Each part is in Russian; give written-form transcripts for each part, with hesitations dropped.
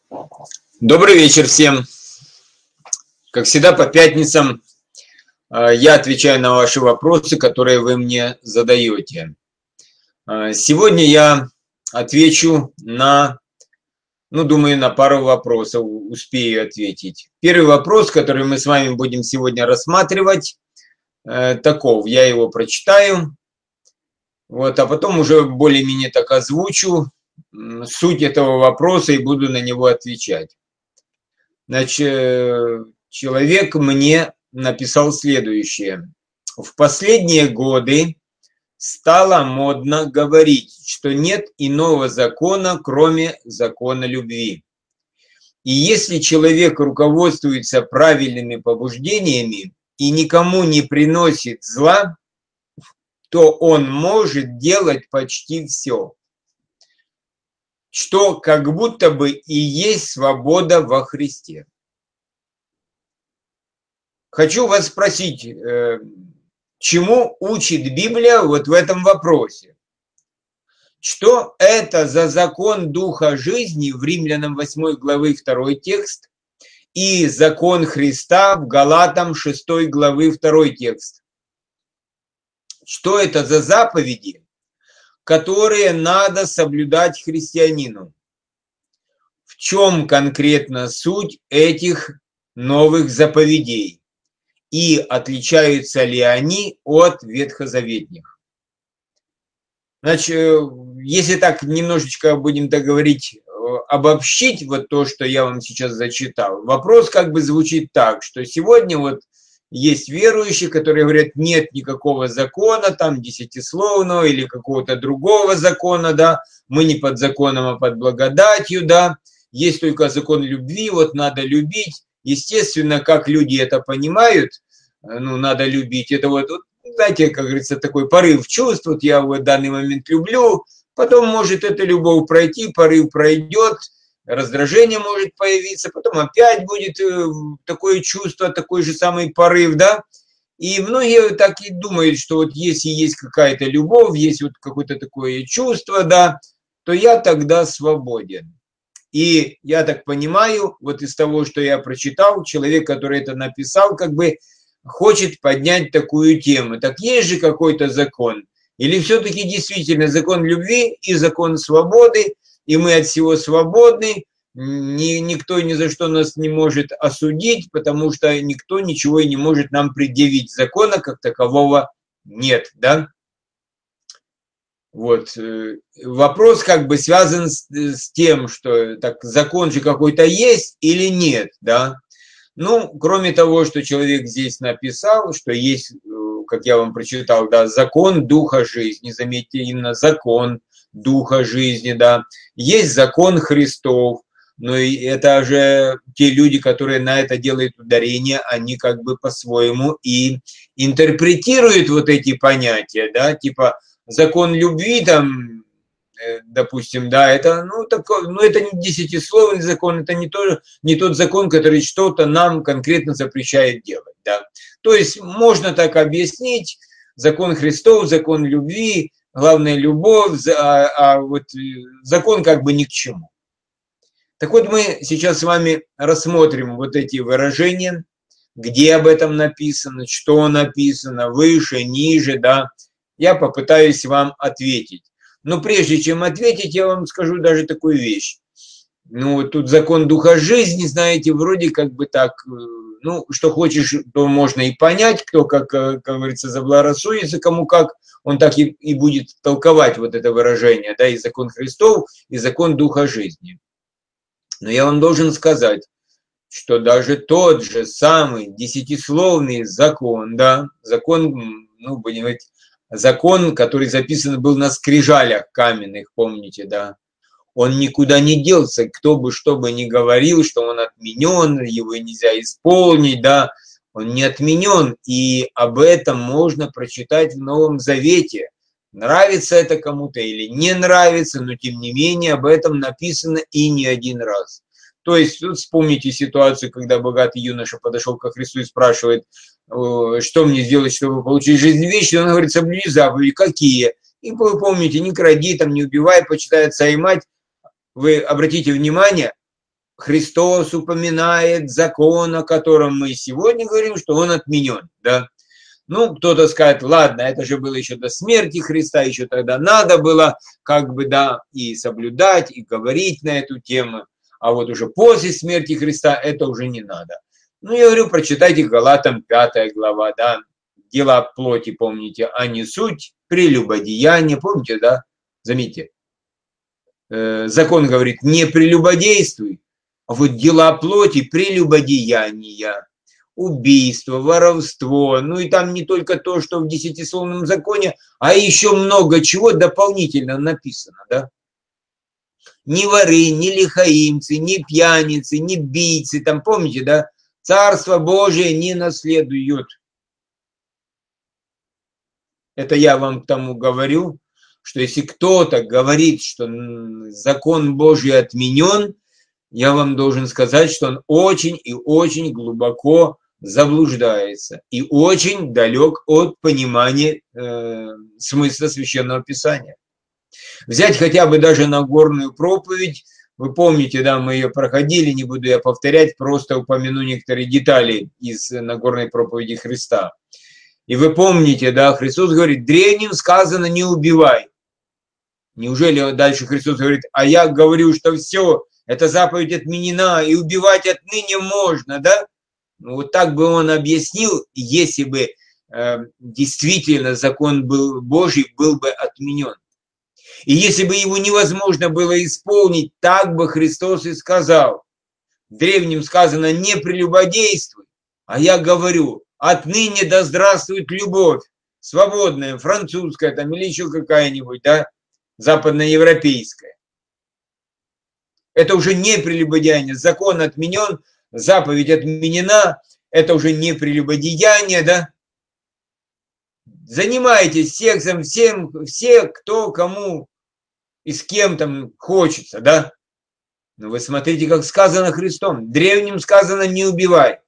Добрый вечер всем. Как всегда, по пятницам я отвечаю на ваши вопросы, которые вы мне задаете. Сегодня я отвечу думаю, на пару вопросов успею ответить. Первый вопрос, который мы с вами будем сегодня рассматривать, таков. Я его прочитаю, а потом уже более-менее так озвучу суть этого вопроса и буду на него отвечать. Значит, человек мне написал следующее. В последние годы стало модно говорить, что нет иного закона, кроме закона любви. И если человек руководствуется правильными побуждениями и никому не приносит зла, то он может делать почти все, что как будто бы и есть свобода во Христе. Хочу вас спросить, чему учит Библия вот в этом вопросе? Что это за закон Духа жизни в Римлянам 8 главы 2 текст и закон Христа в Галатам 6 главы 2 текст? Что это за заповеди, которые надо соблюдать христианину? В чем конкретно суть этих новых заповедей? И отличаются ли они от ветхозаветных? Значит, если так немножечко будем говорить, обобщить вот то, что я вам сейчас зачитал, вопрос как бы звучит так, что сегодня вот есть верующие, которые говорят, нет никакого закона, там, десятисловного или какого-то другого закона, да, мы не под законом, а под благодатью, да, есть только закон любви, вот надо любить. Естественно, как люди это понимают, надо любить, это вот, знаете, как говорится, такой порыв чувств, вот я в данный момент люблю, потом может эта любовь пройти, порыв пройдет, раздражение может появиться, потом опять будет такое чувство, такой же самый порыв, да, и многие так и думают, что вот если есть какая-то любовь, есть вот какое-то такое чувство, да, то я тогда свободен. И я так понимаю, вот из того, что я прочитал, человек, который это написал, как бы хочет поднять такую тему. Так есть же какой-то закон? Или все-таки действительно закон любви и закон свободы, и мы от всего свободны, никто ни за что нас не может осудить, потому что никто ничего и не может нам предъявить. Закона как такового нет, да? Вот. Вопрос как бы связан с тем, что так, закон же какой-то есть или нет, да. Кроме того, что человек здесь написал, что есть, как я вам прочитал, да, закон Духа жизни, заметьте, именно закон Духа жизни, да. Есть закон Христов, но это же те люди, которые на это делают ударение, они как бы по-своему и интерпретируют вот эти понятия, да, типа закон любви, там, допустим, да, это, это не десятисловный закон, это не тот закон, который что-то нам конкретно запрещает делать, да. То есть можно так объяснить, закон Христов, закон любви, главное любовь, а вот закон как бы ни к чему. Так вот мы сейчас с вами рассмотрим вот эти выражения, где об этом написано, что написано, выше, ниже, да. Я попытаюсь вам ответить. Но прежде чем ответить, я вам скажу даже такую вещь. Тут закон Духа жизни, знаете, вроде как бы так, что хочешь, то можно и понять, кто, как говорится, заблагорассудится, кому как, он так и будет толковать вот это выражение, да, и закон Христов, и закон Духа жизни. Но я вам должен сказать, что даже тот же самый десятисловный закон, да, закон, будем говорить, закон, который записан был на скрижалях каменных, помните, да, он никуда не делся, кто бы что бы ни говорил, что он отменен, его нельзя исполнить, да, он не отменен, и об этом можно прочитать в Новом Завете. Нравится это кому-то или не нравится, но тем не менее об этом написано и не один раз. То есть, тут вспомните ситуацию, когда богатый юноша подошел ко Христу и спрашивает, что мне сделать, чтобы получить жизнь вечную. Он говорит, соблюди заповеди. Какие? И вы помните, не кради, там, не убивай, почитай отца и мать. Вы обратите внимание, Христос упоминает закон, о котором мы сегодня говорим, что он отменен, да. Ну, кто-то скажет, ладно, это же было еще до смерти Христа, еще тогда надо было, как бы, да, и соблюдать, и говорить на эту тему, а вот уже после смерти Христа это уже не надо. Ну, я говорю, прочитайте Галатам 5 глава, да, дела плоти, помните, а не суть, прелюбодеяние, помните, да, заметьте, закон говорит, не прелюбодействуй, а вот дела плоти, прелюбодеяния, убийство, воровство, ну и там не только то, что в десятисловном законе, а еще много чего дополнительно написано, да. Ни воры, ни лихаимцы, ни пьяницы, ни бийцы, там помните, да, Царство Божие не наследуют. Это я вам к тому говорю, что если кто-то говорит, что закон Божий отменен, я вам должен сказать, что он очень и очень глубоко заблуждается и очень далек от понимания смысла Священного Писания. Взять хотя бы даже Нагорную проповедь, вы помните, да, мы ее проходили, не буду я повторять, просто упомяну некоторые детали из Нагорной проповеди Христа. И вы помните, да, Христос говорит, древним сказано не убивай. Неужели дальше Христос говорит, а я говорю, что все, эта заповедь отменена, и убивать отныне можно, да? Ну, вот так бы он объяснил, если бы действительно закон был Божий был бы отменен. И если бы его невозможно было исполнить, так бы Христос и сказал. В древнем сказано не прелюбодействуй, а я говорю, отныне да здравствует любовь, свободная, французская там или еще какая-нибудь, да, западноевропейская. Это уже не прелюбодеяние, закон отменен, заповедь отменена, это уже не прелюбодеяние, да. Занимайтесь сексом все, кто кому и с кем там хочется, да. Но вы смотрите, как сказано Христом. Древним сказано не убивай.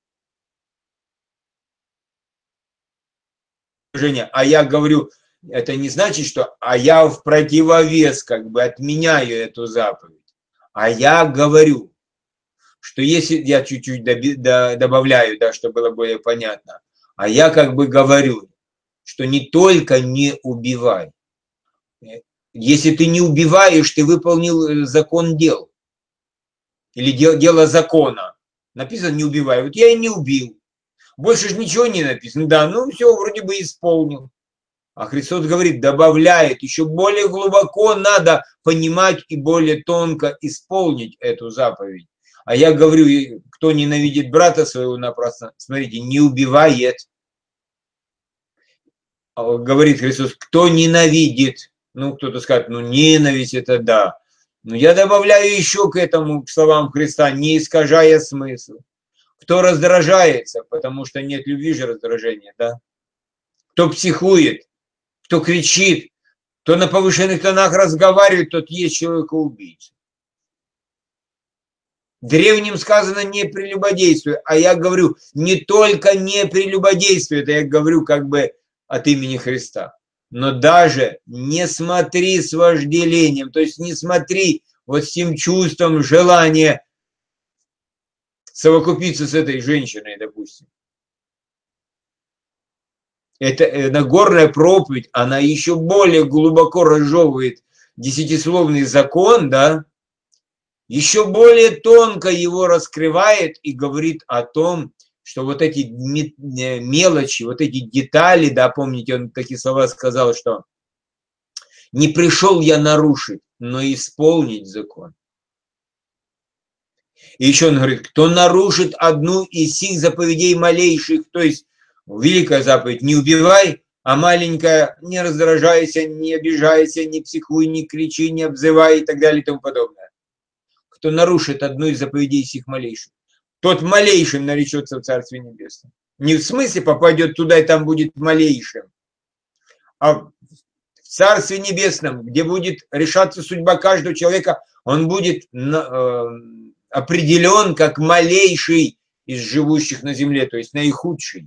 А я говорю, это не значит, что а я в противовес как бы отменяю эту заповедь. А я говорю, что если я чуть-чуть добавляю, да, чтобы было более понятно, а я как бы говорю, что не только не убивай. Если ты не убиваешь, ты выполнил закон дел. Или дело закона. Написано не убивай. Вот я и не убил. Больше же ничего не написано. Да, ну все, вроде бы исполнил. А Христос говорит, добавляет, еще более глубоко надо понимать и более тонко исполнить эту заповедь. А я говорю, кто ненавидит брата своего напрасно, смотрите, не убивает. Говорит Христос, кто ненавидит. Ну, кто-то скажет, ну, ненависть это да. Но я добавляю еще к этому, к словам Христа, не искажая смысл. Кто раздражается, потому что нет любви же раздражения, да? Кто психует, кто кричит, кто на повышенных тонах разговаривает, тот есть человека-убийца. Древним сказано не прелюбодействуй, а я говорю не только не прелюбодействуй, это я говорю как бы от имени Христа. Но даже не смотри с вожделением, то есть не смотри вот с тем чувством желания совокупиться с этой женщиной, допустим. Это Нагорная проповедь, она еще более глубоко разжевывает десятисловный закон, да, еще более тонко его раскрывает и говорит о том, что вот эти мелочи, вот эти детали, да, помните, он такие слова сказал, что не пришел я нарушить, но исполнить закон. И еще он говорит, кто нарушит одну из сих заповедей малейших, то есть великая заповедь не убивай, а маленькая не раздражайся, не обижайся, не психуй, не кричи, не обзывай и так далее и тому подобное. Кто нарушит одну из заповедей сих малейших, тот малейшим наречется в Царстве Небесном. Не в смысле попадет туда и там будет малейшим, а в Царстве Небесном, где будет решаться судьба каждого человека, он будет определен как малейший из живущих на земле, то есть наихудший.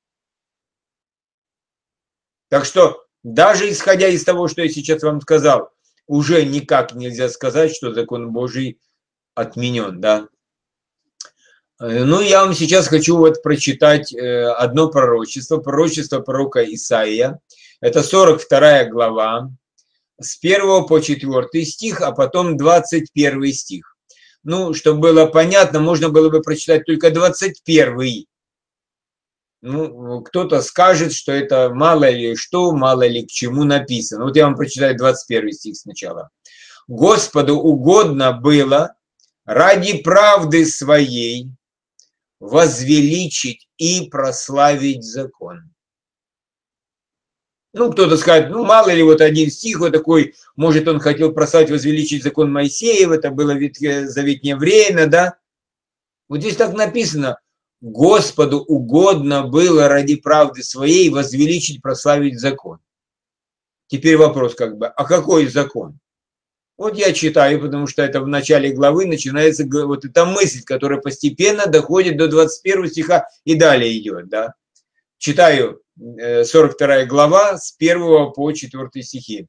Так что даже исходя из того, что я сейчас вам сказал, уже никак нельзя сказать, что закон Божий отменен, да. Ну, я вам сейчас хочу вот прочитать одно пророчество пророка Исаия. Это 42 глава, с 1 по 4 стих, а потом 21 стих. Ну, чтобы было понятно, можно было бы прочитать только 21. Ну, кто-то скажет, что это мало ли что, мало ли к чему написано. Вот я вам прочитаю 21 стих сначала. «Господу угодно было ради правды своей возвеличить и прославить закон». Ну, кто-то скажет, ну, мало ли, вот один стих вот такой, может, он хотел прославить, возвеличить закон Моисеев, это было ветхозаветнее время, да? Вот здесь так написано, Господу угодно было ради правды своей возвеличить, прославить закон. Теперь вопрос как бы, а какой закон? Вот я читаю, потому что это в начале главы начинается вот эта мысль, которая постепенно доходит до 21 стиха и далее идет, да? Читаю 42 глава с 1 по 4 стихи.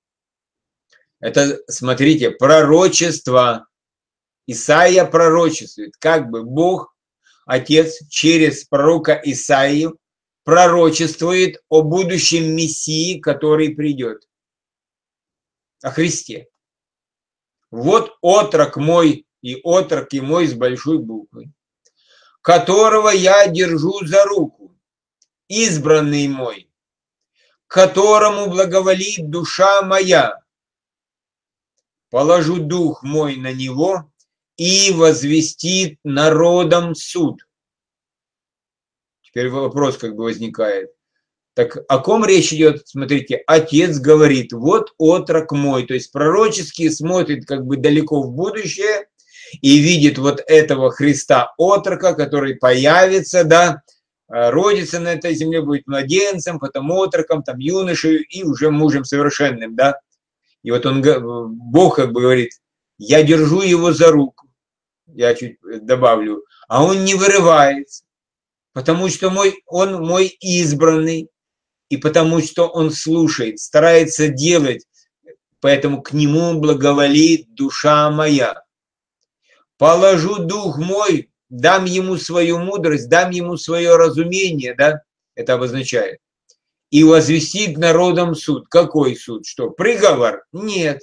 Это, смотрите, пророчество. Исаия пророчествует, как бы Бог, Отец, через пророка Исаию пророчествует о будущем Мессии, который придет, о Христе. Вот отрок мой и отроки мой с большой буквы, которого я держу за руку, избранный мой, которому благоволит душа моя, положу дух мой на него и возвестит народам суд. Теперь вопрос как бы возникает. Так о ком речь идет? Смотрите, отец говорит, вот отрок мой, то есть пророчески смотрит как бы далеко в будущее и видит вот этого Христа отрока, который появится, да, родится на этой земле, будет младенцем, потом отроком, там юношей и уже мужем совершенным, да. И вот он, Бог как бы говорит, я держу его за руку, я чуть добавлю, а он не вырывается, потому что он мой избранный, и потому что он слушает, старается делать, поэтому к нему благоволит душа моя. Положу дух мой, дам ему свою мудрость, дам ему свое разумение, да, это обозначает. И возвестит народам суд. Какой суд? Что, приговор? Нет.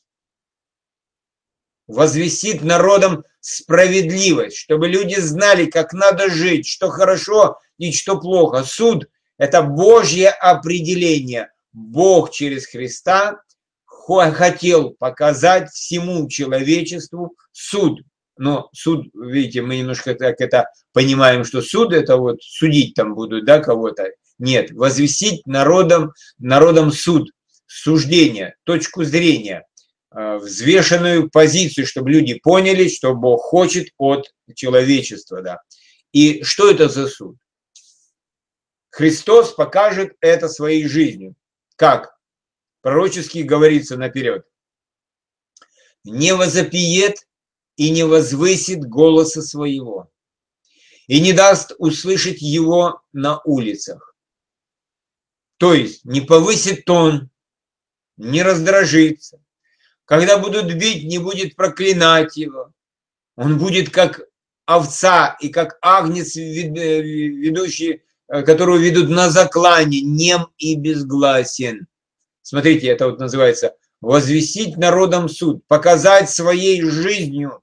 Возвестит народам справедливость, чтобы люди знали, как надо жить, что хорошо и что плохо. Суд – это Божье определение. Бог через Христа хотел показать всему человечеству суд. Но суд, видите, мы немножко так это понимаем, что суд – это вот судить там будут, да, кого-то. Нет, возвестить народам суд, суждение, точку зрения, взвешенную позицию, чтобы люди поняли, что Бог хочет от человечества. Да. И что это за суд? Христос покажет это своей жизнью. Как? Пророчески говорится наперед. Не возопиет и не возвысит голоса своего, и не даст услышать его на улицах. То есть не повысит тон, не раздражится. Когда будут бить, не будет проклинать его. Он будет как овца и как агнец, ведущий, которого ведут на заклане, нем и безгласен. Смотрите, это вот называется возвестить народам суд, показать своей жизнью,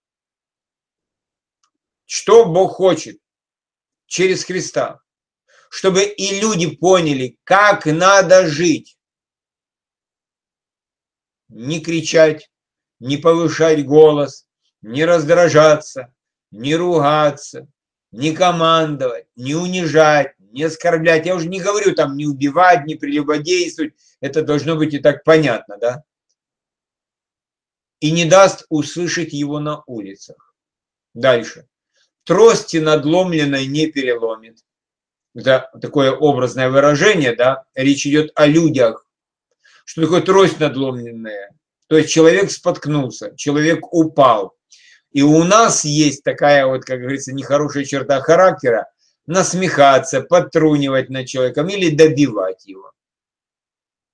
что Бог хочет через Христа, чтобы и люди поняли, как надо жить. Не кричать, не повышать голос, не раздражаться, не ругаться, не командовать, не унижать, не оскорблять. Я уже не говорю там не убивать, не прелюбодействовать. Это должно быть и так понятно, да? И не даст услышать его на улицах. Дальше. Трости надломленной не переломит. Это такое образное выражение, да? Речь идет о людях. Что такое трость надломленная? То есть человек споткнулся, человек упал. И у нас есть такая вот, как говорится, нехорошая черта характера, насмехаться, подтрунивать над человеком или добивать его.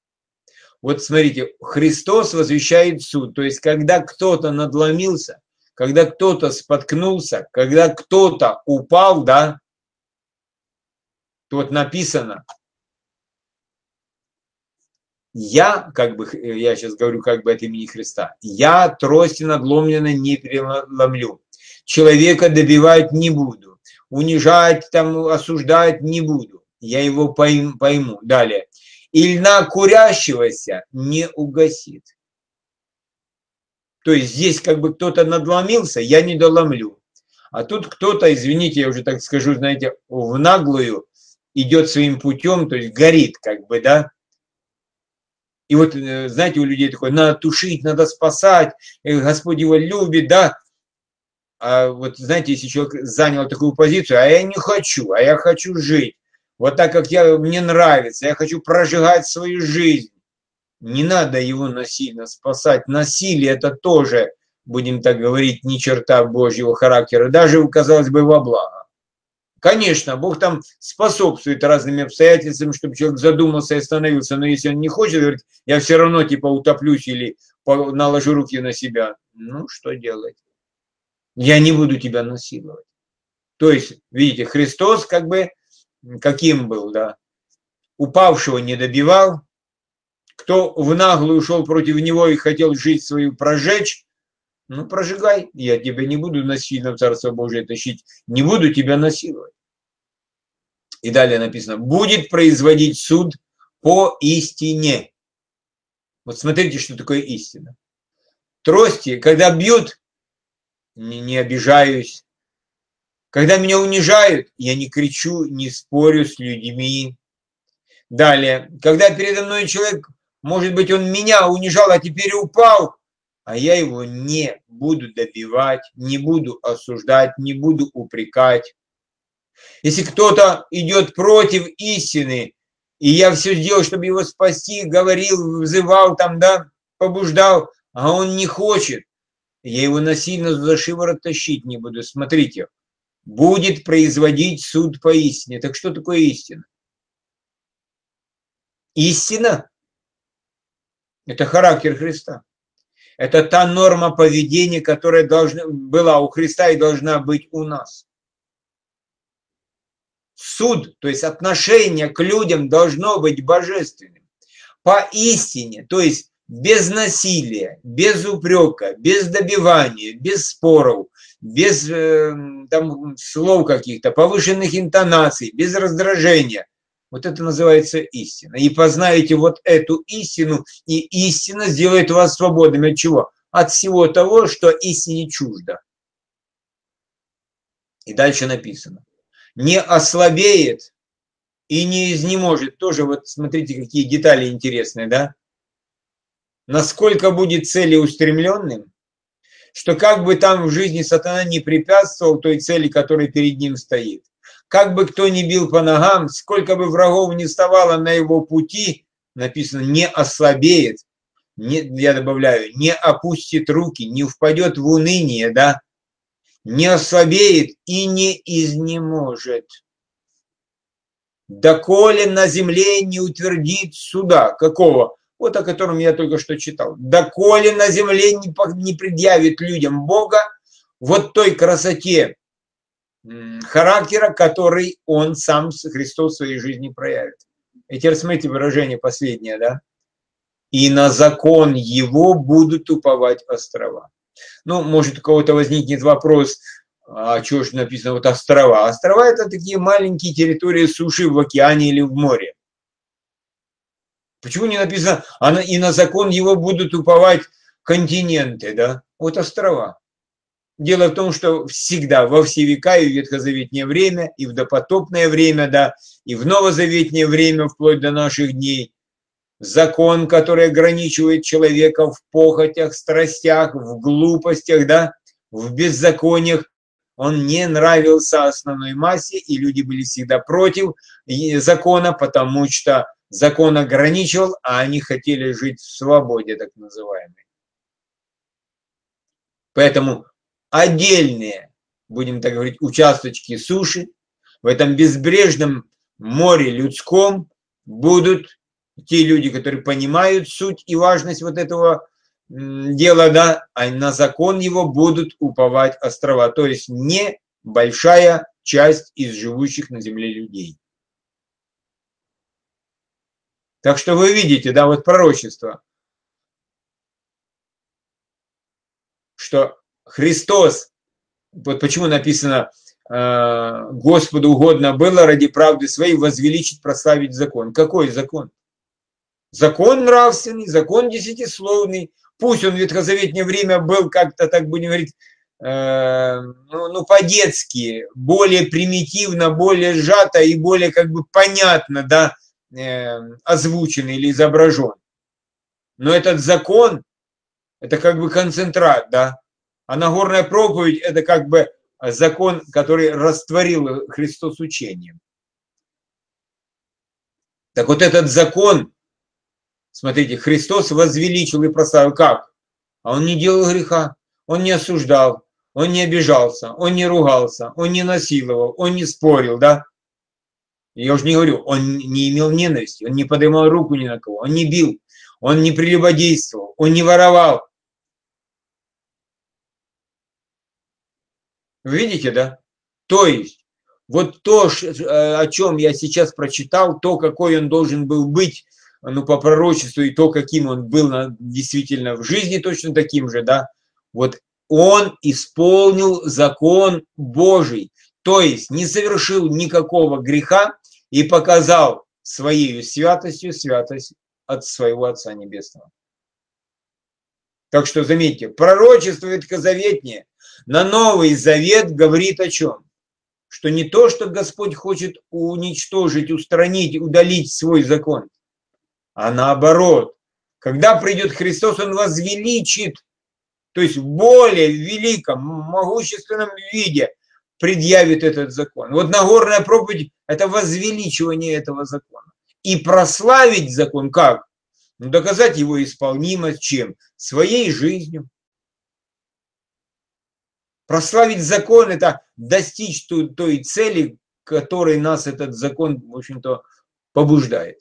Вот смотрите, Христос возвещает суд. То есть когда кто-то надломился, когда кто-то споткнулся, когда кто-то упал, да, тут написано, я, как бы, я сейчас говорю как бы от имени Христа, я трости надломленной не переломлю, человека добивать не буду, унижать, там, осуждать не буду, я его пойму. Далее. И льна курящегося не угасит. То есть здесь как бы кто-то надломился, я не доломлю. А тут кто-то, извините, я уже так скажу, знаете, в наглую идет своим путем, то есть горит как бы, да. И вот, знаете, у людей такое, надо тушить, надо спасать, Господь его любит, да. А вот, знаете, если человек занял такую позицию, а я не хочу, а я хочу жить, вот так, как мне нравится, я хочу прожигать свою жизнь. Не надо его насильно спасать. Насилие – это тоже, будем так говорить, ни черта Божьего характера, даже, казалось бы, во благо. Конечно, Бог там способствует разными обстоятельствам, чтобы человек задумался и остановился, но если он не хочет, говорит, я все равно типа утоплюсь или наложу руки на себя, ну, что делать? Я не буду тебя насиловать. То есть, видите, Христос как бы каким был, да? Упавшего не добивал, кто в наглую ушел против него и хотел жизнь свою прожечь, ну, прожигай, я тебя не буду насильно в Царство Божие тащить, не буду тебя насиловать. И далее написано, будет производить суд по истине. Вот смотрите, что такое истина. Трости, когда бьют, не обижаюсь. Когда меня унижают, я не кричу, не спорю с людьми. Далее, когда передо мной человек, может быть, он меня унижал, а теперь упал, а я его не буду добивать, не буду осуждать, не буду упрекать. Если кто-то идет против истины, и я все сделал, чтобы его спасти, говорил, взывал там, да, побуждал, а он не хочет, я его насильно за шиворот тащить не буду. Смотрите, будет производить суд по истине. Так что такое истина? Истина – это характер Христа. Это та норма поведения, которая была у Христа и должна быть у нас. Суд, то есть отношение к людям должно быть божественным. По истине, то есть без насилия, без упрека, без добивания, без споров, без там, слов каких-то, повышенных интонаций, без раздражения. Вот это называется истина. И познаете вот эту истину, и истина сделает вас свободными от чего? От всего того, что истине чуждо. И дальше написано. Не ослабеет и не изнеможет. Тоже вот смотрите, какие детали интересные, да? Насколько будет целеустремленным, что как бы там в жизни сатана не препятствовал той цели, которая перед ним стоит. Как бы кто ни бил по ногам, сколько бы врагов не вставало на его пути, написано, не ослабеет, я добавляю, не опустит руки, не впадет в уныние, да, не ослабеет и не изнеможет. Доколе на земле не утвердит суда. Какого? Вот о котором я только что читал. Доколе на земле не предъявит людям Бога вот той красоте характера, который он сам, Христос, в своей жизни проявит. И теперь смотрите выражение последнее, да? И на закон его будут уповать острова. Ну, может, у кого-то возникнет вопрос, а что же написано вот острова? Острова – это такие маленькие территории суши в океане или в море. Почему не написано, и на закон его будут уповать континенты, да? Вот острова. Дело в том, что всегда, во все века, и в ветхозаветнее время, и в допотопное время, да, и в новозаветнее время, вплоть до наших дней, закон, который ограничивает человека в похотях, страстях, в глупостях, да, в беззакониях, он не нравился основной массе, и люди были всегда против закона, потому что закон ограничивал, а они хотели жить в свободе, так называемой. Поэтому отдельные, будем так говорить, участочки суши в этом безбрежном море людском будут те люди, которые понимают суть и важность вот этого дело, да, а на закон его будут уповать острова, то есть не большая часть из живущих на земле людей. Так что вы видите, да, вот пророчество, что Христос, вот почему написано, Господу угодно было ради правды своей возвеличить, прославить закон. Какой закон? Закон нравственный, закон десятисловный. Пусть он в ветхозаветное время был как-то, так будем говорить, по-детски, более примитивно, более сжато и более как бы понятно, да, озвучен или изображен. Но этот закон, это как бы концентрат, да. А Нагорная проповедь – это как бы закон, который растворил Христос учением. Так вот этот закон, смотрите, Христос возвеличил и прославил. Как? А он не делал греха, он не осуждал, он не обижался, он не ругался, он не насиловал, он не спорил, да? Я уже не говорю, он не имел ненависти, он не поднимал руку ни на кого, он не бил, он не прелюбодействовал, он не воровал. Вы видите, да? То есть, вот то, о чем я сейчас прочитал, то, какой он должен был быть, по пророчеству, и то, каким он был действительно в жизни, точно таким же, да, вот он исполнил закон Божий, то есть не совершил никакого греха и показал своей святостью святость от своего Отца Небесного. Так что заметьте, пророчество ветхозаветнее на Новый Завет говорит о чем? Что не то, что Господь хочет уничтожить, устранить, удалить свой закон, а наоборот. Когда придет Христос, Он возвеличит, то есть в более великом, могущественном виде предъявит этот закон. Вот Нагорная проповедь – это возвеличивание этого закона. И прославить закон как? Доказать его исполнимость чем? Своей жизнью. Прославить закон – это достичь той цели, которой нас этот закон, в общем-то, побуждает.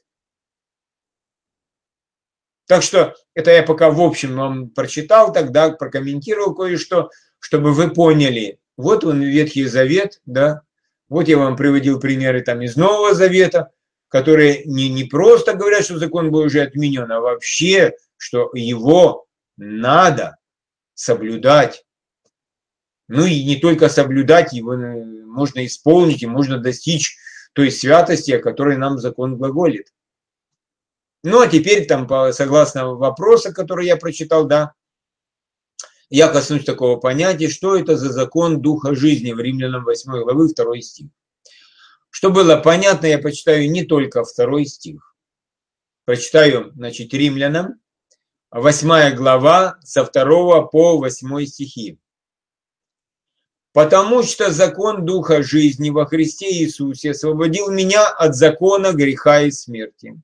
Так что это я пока в общем вам прочитал, тогда прокомментировал кое-что, чтобы вы поняли. Вот он, Ветхий Завет, да, вот я вам приводил примеры там из Нового Завета, которые не просто говорят, что закон был уже отменен, а вообще, что его надо соблюдать. Ну и не только соблюдать, его можно исполнить и можно достичь той святости, о которой нам закон глаголит. Ну, а теперь, там, согласно вопросу, который я прочитал, да, я коснусь такого понятия, что это за закон Духа жизни в Римлянам 8 главы 2 стих. Что было понятно, я прочитаю не только 2 стих. Прочитаю, значит, Римлянам 8 глава со 2 по 8 стихи. «Потому что закон Духа жизни во Христе Иисусе освободил меня от закона греха и смерти.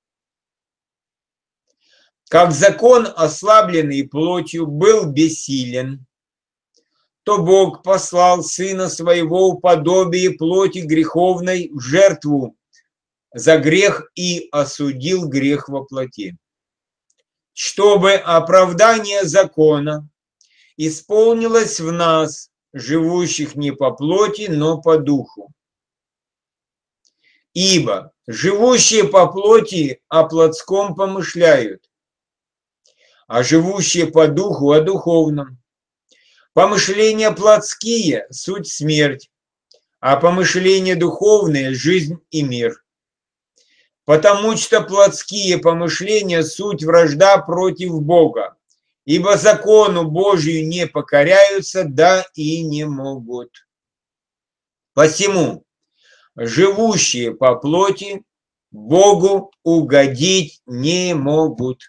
Как закон, ослабленный плотью, был бессилен, то Бог послал Сына Своего в подобие плоти греховной в жертву за грех и осудил грех во плоти, чтобы оправдание закона исполнилось в нас, живущих не по плоти, но по духу. Ибо живущие по плоти о плотском помышляют, а живущие по духу о духовном. Помышления плотские – суть смерть, а помышления духовные – жизнь и мир. Потому что плотские помышления – суть вражда против Бога, ибо закону Божию не покоряются, да и не могут. Посему живущие по плоти Богу угодить не могут».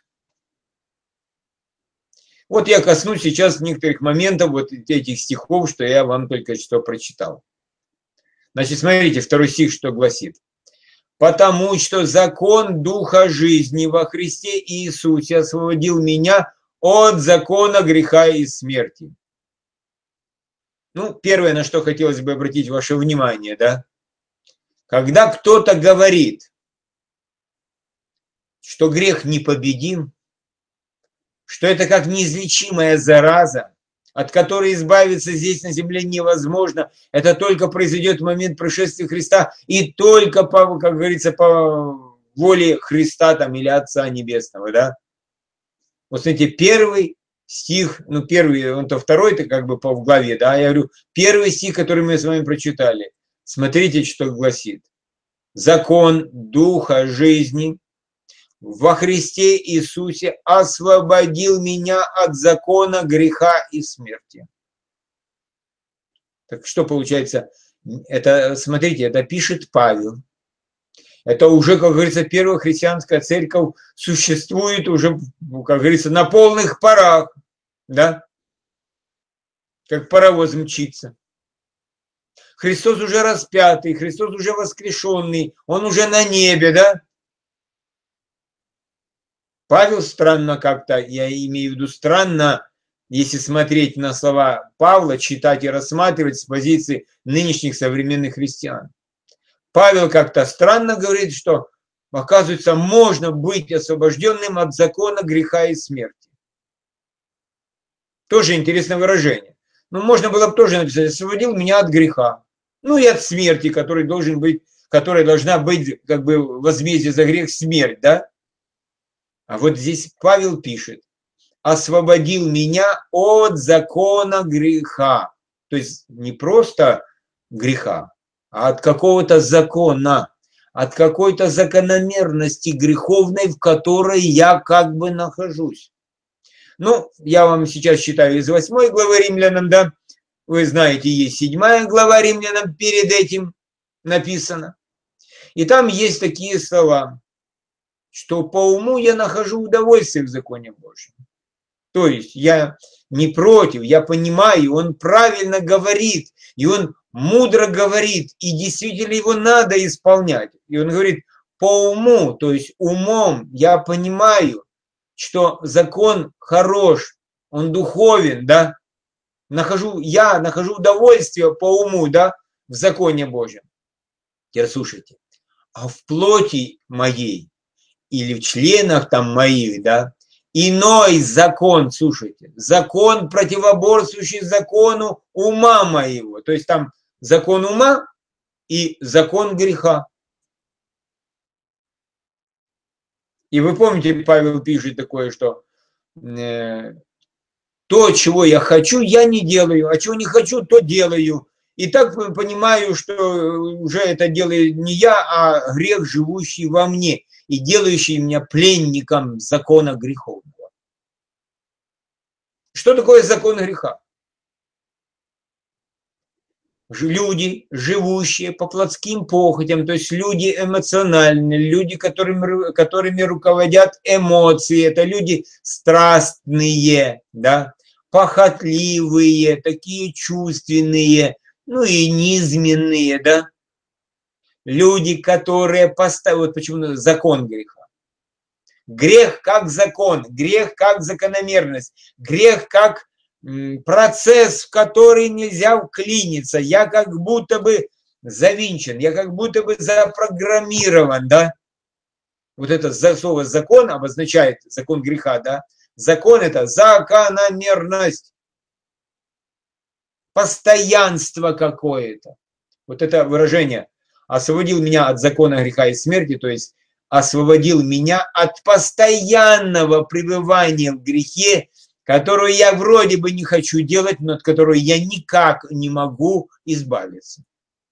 Вот я коснусь сейчас некоторых моментов вот этих стихов, что я вам только что прочитал. Значит, смотрите, 2 стих что гласит. «Потому что закон Духа жизни во Христе Иисусе освободил меня от закона греха и смерти». Ну, первое, на что хотелось бы обратить ваше внимание, да, когда кто-то говорит, что грех непобедим, что это как неизлечимая зараза, от которой избавиться здесь на земле невозможно. Это только произойдет в момент пришествия Христа и только, по, как говорится, по воле Христа там, или Отца Небесного. Да? Вот смотрите, первый стих, ну первый, он-то второй-то как бы в главе, да, я говорю, первый стих, который мы с вами прочитали. Смотрите, что гласит. Закон Духа жизни во Христе Иисусе освободил меня от закона греха и смерти. Так что получается? Это, смотрите, это пишет Павел. Это уже, как говорится, первая христианская церковь существует уже, как говорится, на полных парах, да? Как паровоз мчится. Христос уже распятый, Христос уже воскрешенный, Он уже на небе, да? Павел странно как-то, я имею в виду странно, если смотреть на слова Павла, читать и рассматривать с позиции нынешних современных христиан. Павел как-то странно говорит, что, оказывается, можно быть освобожденным от закона греха и смерти. Тоже интересное выражение. Но можно было бы тоже написать, освободил меня от греха. Ну и от смерти, которая должна быть как бы возмездие за грех смерть, да? А вот здесь Павел пишет, освободил меня от закона греха. То есть не просто греха, а от какого-то закона, от какой-то закономерности греховной, в которой я как бы нахожусь. Ну, я вам сейчас читаю из 8 главы Римлянам, да, вы знаете, есть 7 глава Римлянам, перед этим написано. И там есть такие слова, что по уму я нахожу удовольствие в законе Божьем. То есть я не против, я понимаю, он правильно говорит, и он мудро говорит, и действительно его надо исполнять. И он говорит, по уму, то есть умом я понимаю, что закон хорош, он духовен, да, я нахожу удовольствие по уму, да, в законе Божьем. Теперь слушайте, а в плоти моей или в членах там моих, да, иной закон, слушайте, закон, противоборствующий закону ума моего. То есть там закон ума и закон греха. И вы помните, Павел пишет такое, что то, чего я хочу, я не делаю, а чего не хочу, то делаю. И так понимаю, что уже это делаю не я, а грех, живущий во мне и делающий меня пленником закона греховного. Что такое закон греха? Люди, живущие по плотским похотям, то есть люди эмоциональные, люди, которыми руководят эмоции, это люди страстные, да, похотливые, такие чувственные, ну и низменные, да, люди, которые поставят, вот почему закон греха. Грех как закон, грех как закономерность, грех как процесс, в который нельзя вклиниться. Я как будто бы завинчен, я как будто бы запрограммирован, да. Вот это слово закон обозначает закон греха, да. Закон это закономерность, постоянство какое-то. Вот это выражение освободил меня от закона греха и смерти, то есть освободил меня от постоянного пребывания в грехе, которую я вроде бы не хочу делать, но от которой я никак не могу избавиться.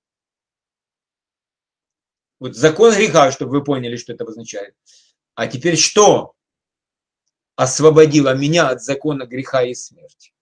Вот закон греха, чтобы вы поняли, что это обозначает. А теперь что освободило меня от закона греха и смерти?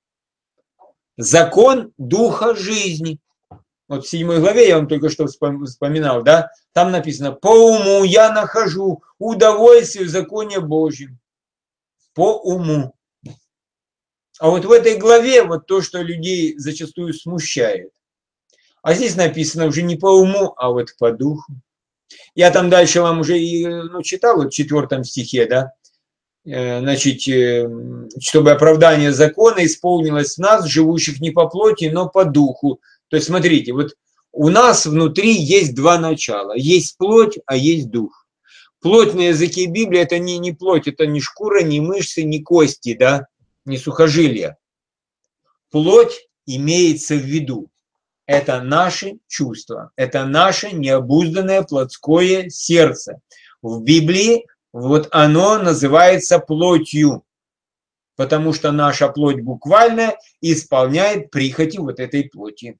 Закон Духа жизни. Вот в 7 главе я вам только что вспоминал, да? Там написано, по уму я нахожу удовольствие в законе Божьем. По уму. А вот в этой главе вот то, что людей зачастую смущает. А здесь написано уже не по уму, а вот по духу. Я там дальше вам уже читал, вот в 4 стихе, да, значит, чтобы оправдание закона исполнилось в нас, живущих не по плоти, но по духу. То есть, смотрите, вот у нас внутри есть два начала. Есть плоть, а есть дух. Плоть на языке Библии – это не плоть, это не шкура, не мышцы, не кости, да, не сухожилия. Плоть имеется в виду. Это наши чувства, это наше необузданное плотское сердце. В Библии вот оно называется плотью, потому что наша плоть буквально исполняет прихоти вот этой плоти.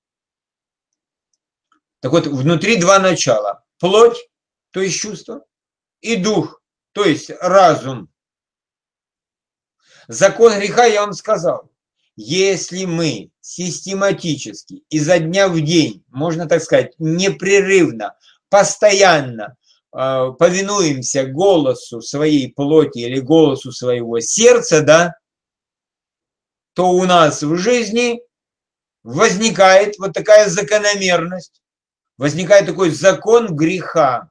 Так вот, внутри два начала. Плоть, то есть чувство, и дух, то есть разум. Закон греха, я вам сказал, если мы систематически, изо дня в день, можно так сказать, непрерывно, постоянно повинуемся голосу своей плоти или голосу своего сердца, да, то у нас в жизни возникает вот такая закономерность, возникает такой закон греха.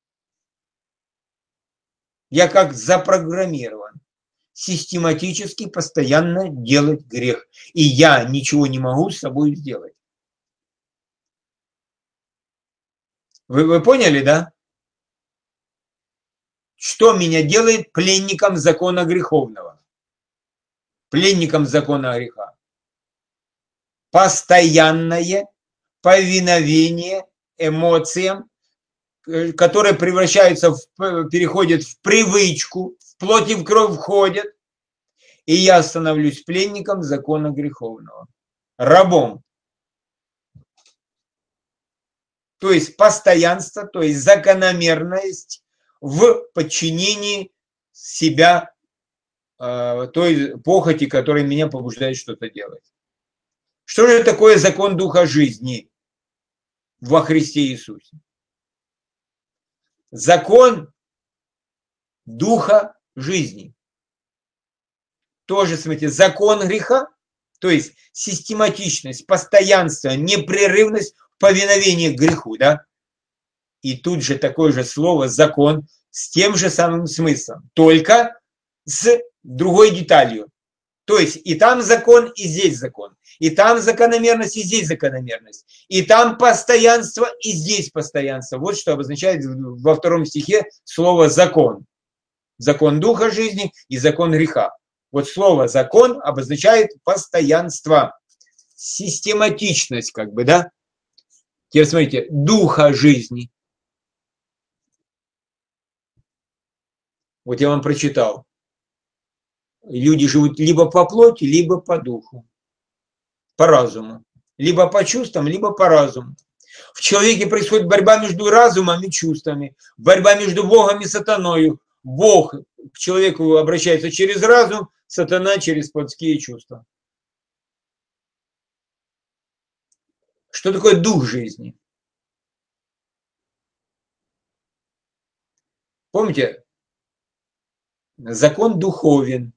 Я как запрограммирован систематически, постоянно делать грех. И я ничего не могу с собой сделать. Вы поняли, да? Что меня делает пленником закона греховного? Пленником закона греха. Постоянное повиновение эмоциям, которые превращаются переходят в привычку, в плоть и в кровь входят, и я становлюсь пленником закона греховного, рабом. То есть постоянство, то есть закономерность в подчинении себя той похоти, которая меня побуждает что-то делать. Что же такое закон Духа жизни во Христе Иисусе? Закон Духа жизни. Тоже, смотрите, закон греха, то есть систематичность, постоянство, непрерывность в повиновении к греху, да? И тут же такое же слово «закон» с тем же самым смыслом, только с другой деталью. То есть и там закон, и здесь закон. И там закономерность, и здесь закономерность. И там постоянство, и здесь постоянство. Вот что обозначает во 2 стихе слово «закон». Закон Духа жизни и закон греха. Вот слово «закон» обозначает постоянство, систематичность, как бы, да? Теперь смотрите, Духа жизни. Вот я вам прочитал. Люди живут либо по плоти, либо по духу, по разуму. Либо по чувствам, либо по разуму. В человеке происходит борьба между разумом и чувствами, борьба между Богом и сатаною. Бог к человеку обращается через разум, сатана через плотские чувства. Что такое дух жизни? Помните, закон духовен.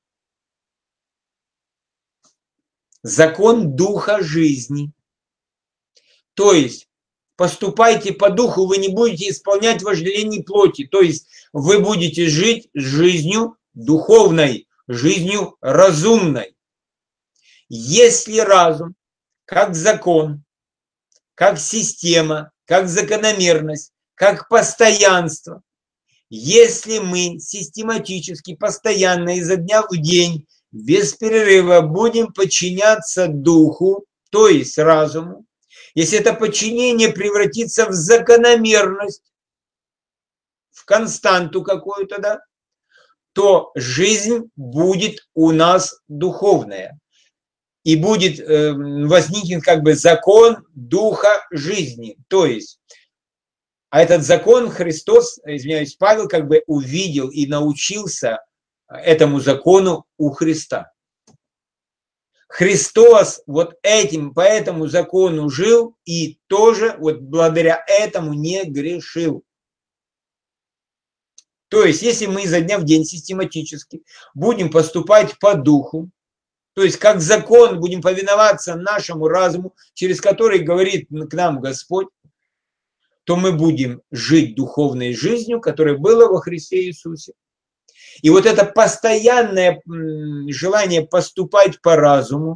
Закон духа жизни. То есть поступайте по духу, вы не будете исполнять вожделений плоти. То есть вы будете жить жизнью духовной, жизнью разумной. Если разум, как закон, как система, как закономерность, как постоянство, если мы систематически, постоянно, изо дня в день, без перерыва будем подчиняться духу, то есть разуму, если это подчинение превратится в закономерность, в константу какую-то, да, то жизнь будет у нас духовная. И будет возникнет как бы закон духа жизни. То есть, а этот закон Христос, извиняюсь, Павел как бы увидел и научился этому закону у Христа. Христос вот этим, по этому закону жил и тоже вот благодаря этому не грешил. То есть, если мы изо дня в день систематически будем поступать по духу, то есть, как закон будем повиноваться нашему разуму, через который говорит к нам Господь, то мы будем жить духовной жизнью, которая была во Христе Иисусе. И вот это постоянное желание поступать по разуму,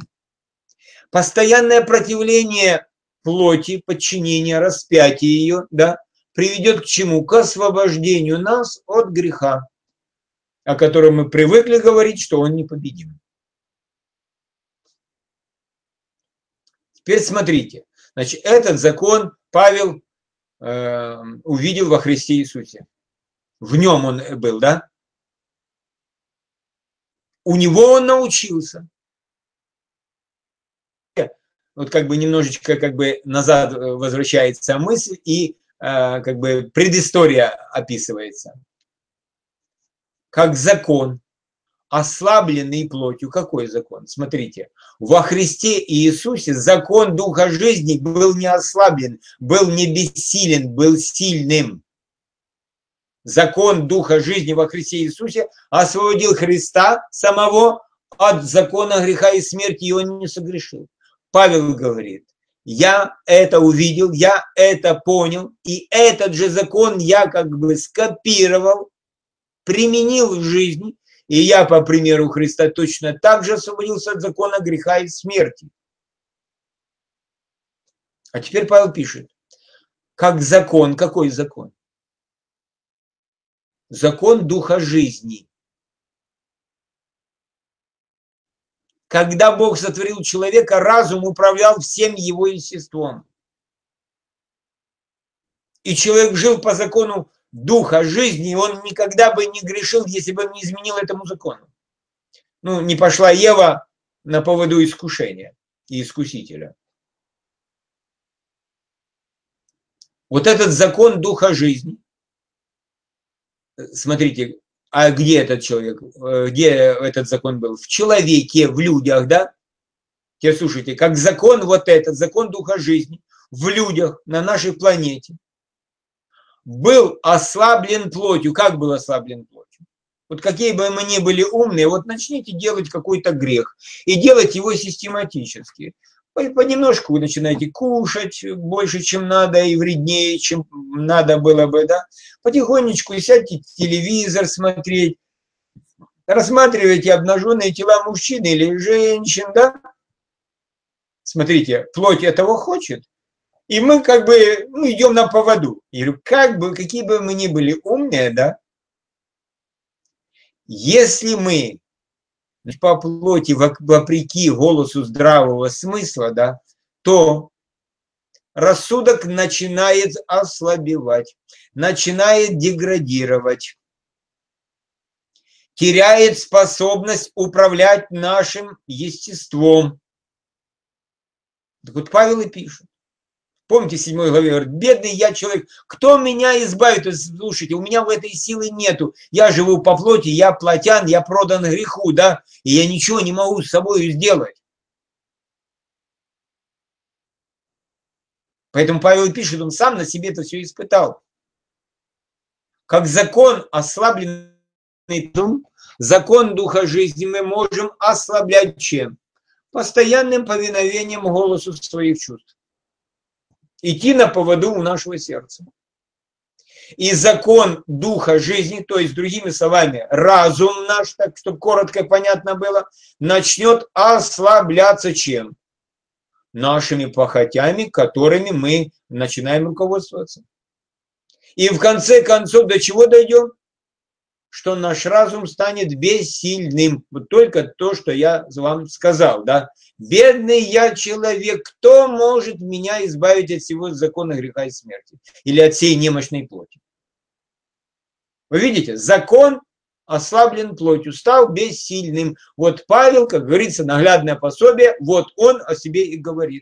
постоянное противление плоти, подчинение, распятие ее, да, приведет к чему? К освобождению нас от греха, о котором мы привыкли говорить, что он непобедим. Теперь смотрите. Значит, этот закон Павел увидел во Христе Иисусе. В нем он был, да? У него он научился. Вот как бы немножечко как бы назад возвращается мысль и как бы предыстория описывается. Как закон, ослабленный плотью. Какой закон? Смотрите, во Христе Иисусе закон Духа жизни был не ослаблен, был не бессилен, был сильным. Закон Духа жизни во Христе Иисусе освободил Христа самого от закона греха и смерти, и он не согрешил. Павел говорит, я это увидел, я это понял, и этот же закон я как бы скопировал, применил в жизни, и я, по примеру Христа, точно так же освободился от закона греха и смерти. А теперь Павел пишет, как закон, какой закон? Закон Духа жизни. Когда Бог сотворил человека, разум управлял всем его естеством. И человек жил по закону Духа жизни, и он никогда бы не грешил, если бы он не изменил этому закону. Ну, не пошла Ева на поводу искушения и искусителя. Вот этот закон Духа жизни. Смотрите, а где этот человек, где этот закон был? В человеке, в людях, да? Теперь слушайте, как закон вот этот, закон Духа жизни в людях на нашей планете был ослаблен плотью. Как был ослаблен плотью? Вот какие бы мы ни были умные, вот начните делать какой-то грех и делать его систематически. Понемножку вы начинаете кушать больше, чем надо, и вреднее, чем надо было бы, да. Потихонечку сядьте телевизор смотреть, рассматривайте обнаженные тела мужчин или женщин, да. Смотрите, плоть этого хочет, и мы как бы идем на поводу. Я говорю, как бы, какие бы мы ни были умные, да, если мы по плоти вопреки голосу здравого смысла, да, то рассудок начинает ослабевать, начинает деградировать, теряет способность управлять нашим естеством. Так вот Павел и пишет. Помните, в 7 главе говорит, бедный я человек, кто меня избавит? То есть, слушайте, у меня в этой силы нету. Я живу по плоти, я плотян, я продан греху, да, и я ничего не могу с собой сделать. Поэтому Павел пишет, он сам на себе это все испытал. Как закон ослабленный, закон Духа жизни мы можем ослаблять чем? Постоянным повиновением голосу своих чувств. Идти на поводу у нашего сердца. И закон Духа жизни, то есть, другими словами, разум наш, так чтобы коротко и понятно было, начнет ослабляться чем? Нашими похотями, которыми мы начинаем руководствоваться. И в конце концов до чего дойдем? Что наш разум станет бессильным. Вот только то, что я вам сказал, да. Бедный я человек, кто может меня избавить от всего закона греха и смерти? Или от всей немощной плоти? Вы видите, закон ослаблен плотью, стал бессильным. Вот Павел, как говорится, наглядное пособие, вот он о себе и говорит.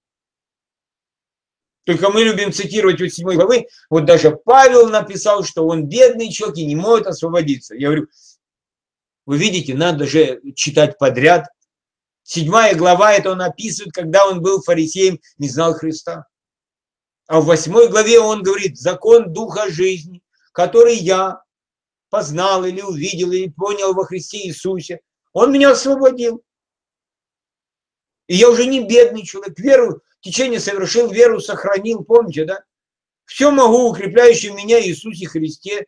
Только мы любим цитировать от 7 главы, вот даже Павел написал, что он бедный человек и не может освободиться. Я говорю, вы видите, надо же читать подряд. 7 глава, это он описывает, когда он был фарисеем, не знал Христа. А в 8 главе он говорит, закон Духа жизни, который я познал или увидел, или понял во Христе Иисусе, он меня освободил. И я уже не бедный человек, веру, течение совершил, веру сохранил, помните, да? Все могу, укрепляющий меня Иисусе Христе.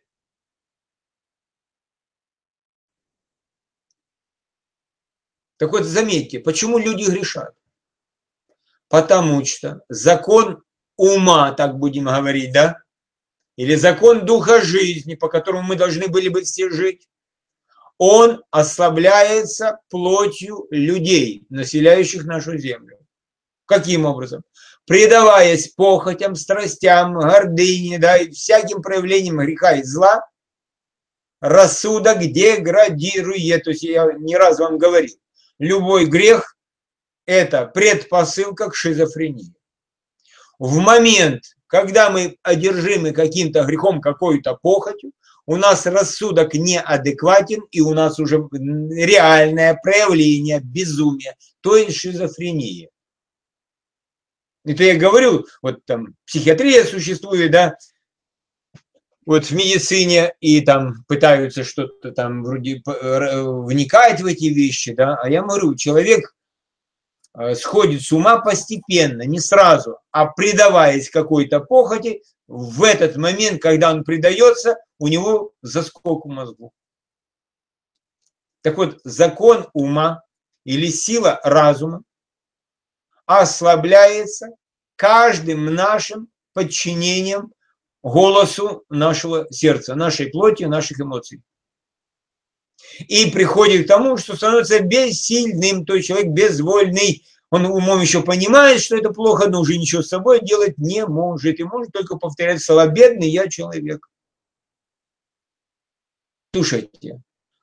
Так вот, заметьте, почему люди грешат? Потому что закон ума, так будем говорить, да, или закон духа жизни, по которому мы должны были бы все жить, он ослабляется плотью людей, населяющих нашу землю. Каким образом? Предаваясь похотям, страстям, гордыне, да, и всяким проявлениям греха и зла, рассудок деградирует. То есть я не раз вам говорил, любой грех – это предпосылка к шизофрении. В момент, когда мы одержимы каким-то грехом, какой-то похотью, у нас рассудок неадекватен, и у нас уже реальное проявление безумия, то есть шизофрения. Это я говорю, вот там психиатрия существует, да, вот в медицине, и там пытаются что-то там вроде вникать в эти вещи, да, а я говорю, человек сходит с ума постепенно, не сразу, а предаваясь какой-то похоти, в этот момент, когда он предается, у него заскок в мозгу. Так вот, закон ума или сила разума ослабляется каждым нашим подчинением голосу нашего сердца, нашей плоти, наших эмоций. И приходит к тому, что становится бессильным, то есть человек безвольный. Он умом еще понимает, что это плохо, но уже ничего с собой делать не может. И может только повторять слова «бедный я человек». Слушайте,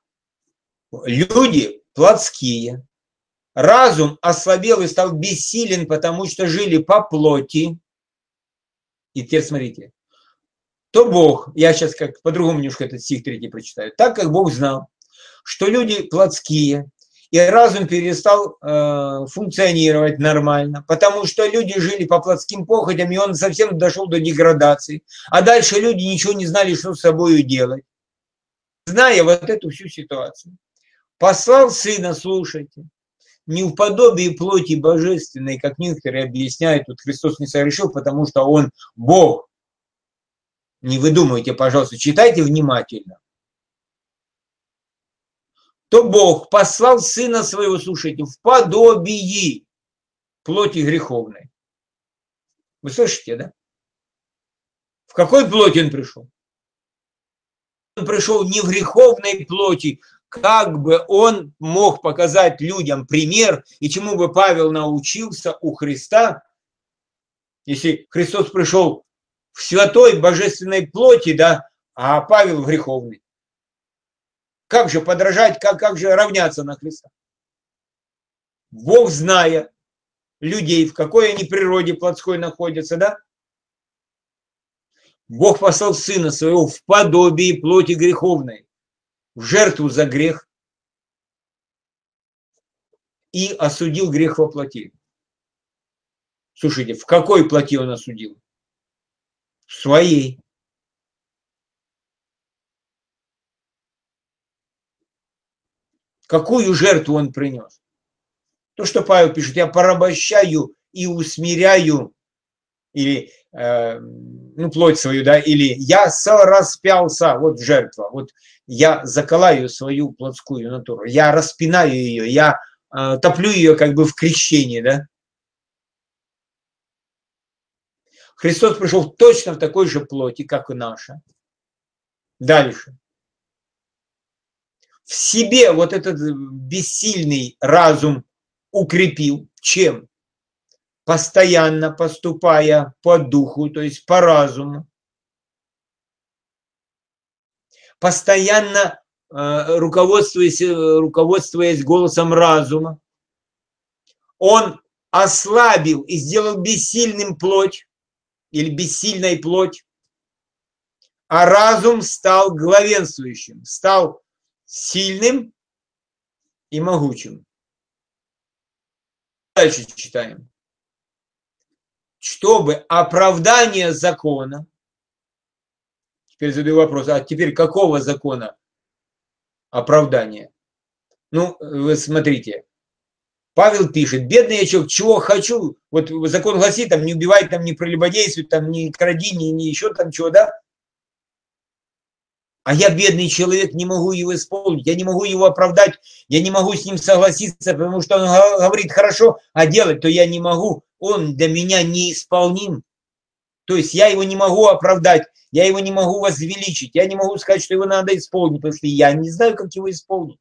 люди плотские, разум ослабел и стал бессилен, потому что жили по плоти. И теперь смотрите, то Бог, я сейчас как по-другому немножко этот стих 3 прочитаю, так как Бог знал, что люди плотские, и разум перестал функционировать нормально, потому что люди жили по плотским похотям, и он совсем дошел до деградации. А дальше люди ничего не знали, что с собой делать. Зная вот эту всю ситуацию, послал Сына, слушайте, не в подобии плоти божественной, как некоторые объясняют, тут Христос не согрешил, потому что Он Бог. Не выдумывайте, пожалуйста, читайте внимательно. То Бог послал Сына Своего, слушайте, в подобии плоти греховной. Вы слышите, да? В какой плоти Он пришел? Он пришел не в греховной плоти, как бы он мог показать людям пример, и чему бы Павел научился у Христа, если Христос пришел в святой божественной плоти, да, а Павел в греховной. Как же подражать, как же равняться на Христа? Бог, зная людей, в какой они природе плотской находятся, да? Бог послал Сына Своего в подобии плоти греховной, в жертву за грех, и осудил грех во плоти. Слушайте, в какой плоти Он осудил? В своей. Какую жертву Он принес? То, что Павел пишет, я порабощаю и усмиряю, или плоть свою, да, или я сораспялся, вот жертва, вот я заколаю свою плотскую натуру, я распинаю ее, я топлю ее как бы в крещении, да. Христос пришел точно в такой же плоти, как и наша. Дальше. В себе вот этот бессильный разум укрепил. Чем? Постоянно поступая по духу, то есть по разуму. Постоянно руководствуясь голосом разума. Он ослабил и сделал бессильным плоть, или бессильной плоть, а разум стал главенствующим, стал сильным и могучим. Дальше читаем. Чтобы оправдание закона, теперь задаю вопрос, а теперь какого закона оправдание? Ну, вы смотрите, Павел пишет, бедный я человек, чего хочу, вот закон гласит, там, не убивай, там, не прелюбодействуй, там, не кради, не еще там чего, да? А я, бедный человек, не могу его исполнить, я не могу его оправдать, я не могу с ним согласиться, потому что он говорит хорошо, а делать то я не могу, он для меня неисполним. То есть я его не могу оправдать, я его не могу возвеличить, я не могу сказать, что его надо исполнить, потому что я не знаю, как его исполнить.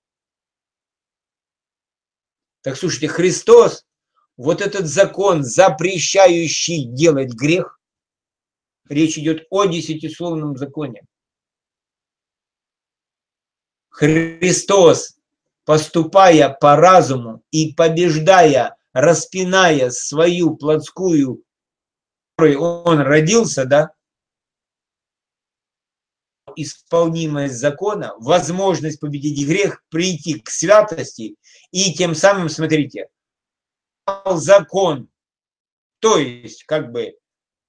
Так слушайте, Христос, вот этот закон, запрещающий делать грех, речь идет о 10-словном законе. Христос, поступая по разуму и побеждая, распиная свою плотскую, которой он родился, да, исполнимость закона, возможность победить грех, прийти к святости и тем самым, смотрите, закон, то есть как бы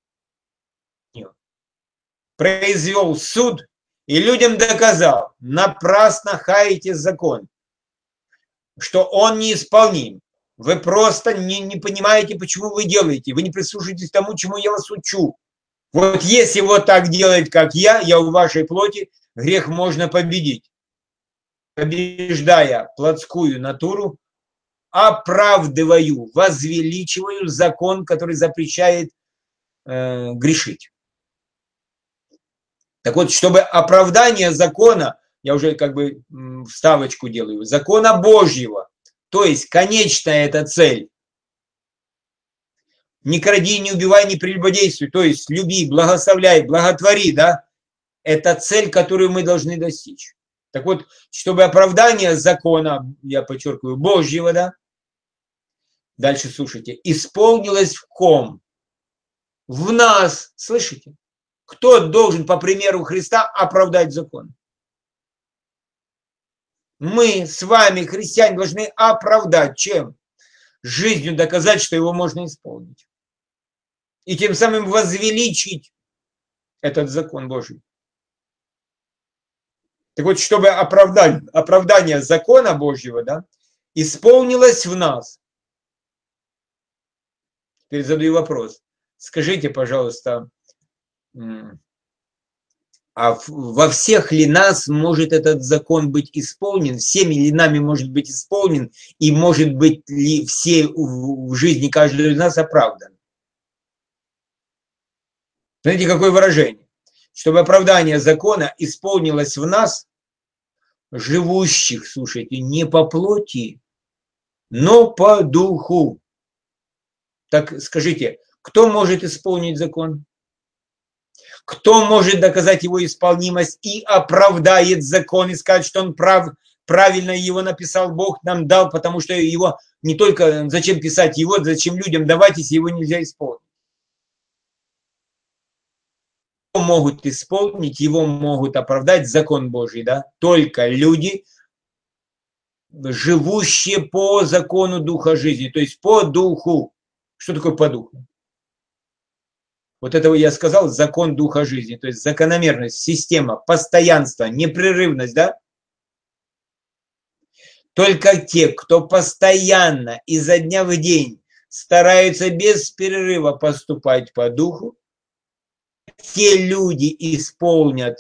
произвел суд и людям доказал, напрасно хаете закон, что он неисполним. Вы просто не понимаете, почему вы делаете. Вы не прислушаетесь к тому, чему я вас учу. Вот если вот так делать, как я в вашей плоти, грех можно победить. Побеждая плотскую натуру, оправдываю, возвеличиваю закон, который запрещает грешить. Так вот, чтобы оправдание закона, я уже как бы вставочку делаю, закона Божьего, то есть конечная эта цель. Не кради, не убивай, не прелюбодействуй, то есть люби, благословляй, благотвори, да, это цель, которую мы должны достичь. Так вот, чтобы оправдание закона, я подчеркиваю, Божьего, да, дальше слушайте, исполнилось в ком? В нас, слышите? Кто должен, по примеру Христа, оправдать закон? Мы с вами, христиане, должны оправдать чем? Жизнью доказать, что его можно исполнить. И тем самым возвеличить этот закон Божий. Так вот, чтобы оправдание закона Божьего, да, исполнилось в нас. Теперь задаю вопрос. Скажите, пожалуйста, а во всех ли нас может этот закон быть исполнен? Всеми ли нами может быть исполнен? И может быть ли все в жизни каждого из нас оправдан? Смотрите, какое выражение. Чтобы оправдание закона исполнилось в нас, живущих, слушайте, не по плоти, но по духу. Так скажите, кто может исполнить закон? Кто может доказать его исполнимость и оправдает закон и сказать, что он правильно его написал Бог, нам дал, потому что его не только зачем писать его, зачем людям давать, если его нельзя исполнить. Его могут исполнить, его могут оправдать закон Божий, да? Только люди, живущие по закону Духа жизни, то есть по духу. Что такое по духу? Вот этого я сказал, закон Духа жизни, то есть закономерность, система, постоянство, непрерывность, да? Только те, кто постоянно изо дня в день стараются без перерыва поступать по духу, те люди исполнят,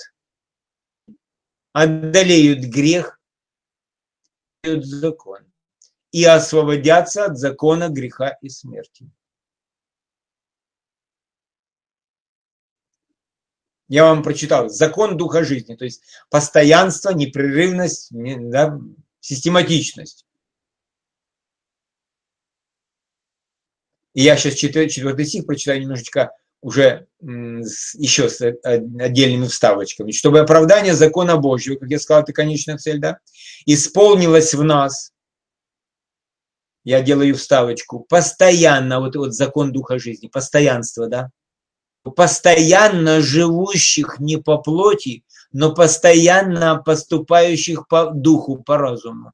одолеют грех, закон и освободятся от закона греха и смерти. Я вам прочитал закон Духа жизни, то есть постоянство, непрерывность, да, систематичность. И я сейчас 4 стих прочитаю немножечко уже еще с отдельными вставочками. Чтобы оправдание закона Божьего, как я сказал, это конечная цель, да, исполнилось в нас, я делаю вставочку, постоянно, вот закон Духа жизни, постоянство, да, постоянно живущих не по плоти, но постоянно поступающих по духу, по разуму.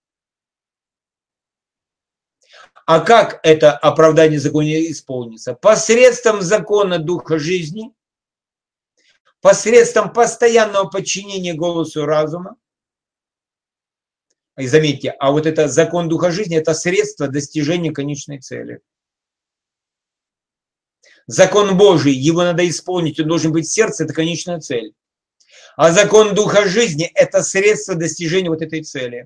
А как это оправдание закона исполнится? Посредством закона Духа жизни, посредством постоянного подчинения голосу разума. И заметьте, а вот это закон Духа жизни – это средство достижения конечной цели. Закон Божий, его надо исполнить, он должен быть в сердце, это конечная цель. А закон Духа жизни – это средство достижения вот этой цели.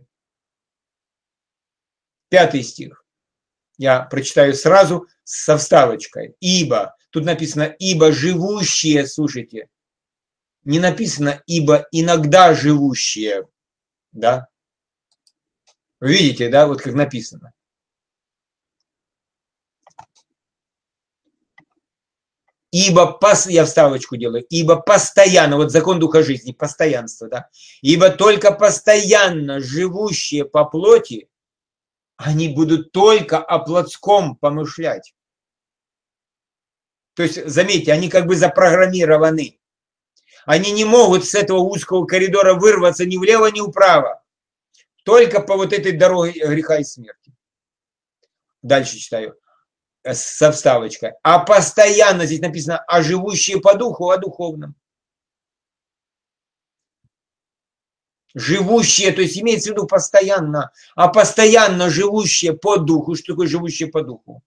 5 стих. Я прочитаю сразу со вставочкой. Ибо, Тут написано «ибо живущие», слушайте, не написано «ибо иногда живущие», да? Вы видите, да, вот как написано. Ибо, я вставочку делаю, ибо постоянно, вот закон духа жизни, постоянство, да, ибо только постоянно живущие по плоти, они будут только о плотском помышлять. То есть, заметьте, они как бы запрограммированы. Они не могут с этого узкого коридора вырваться ни влево, ни вправо. Только по вот этой дороге греха и смерти. Дальше читаю. Со вставочкой. А постоянно, здесь написано, а живущие по духу, о духовном. Живущие, то есть имеется в виду постоянно, а постоянно живущие по духу. Что такое живущие по духу?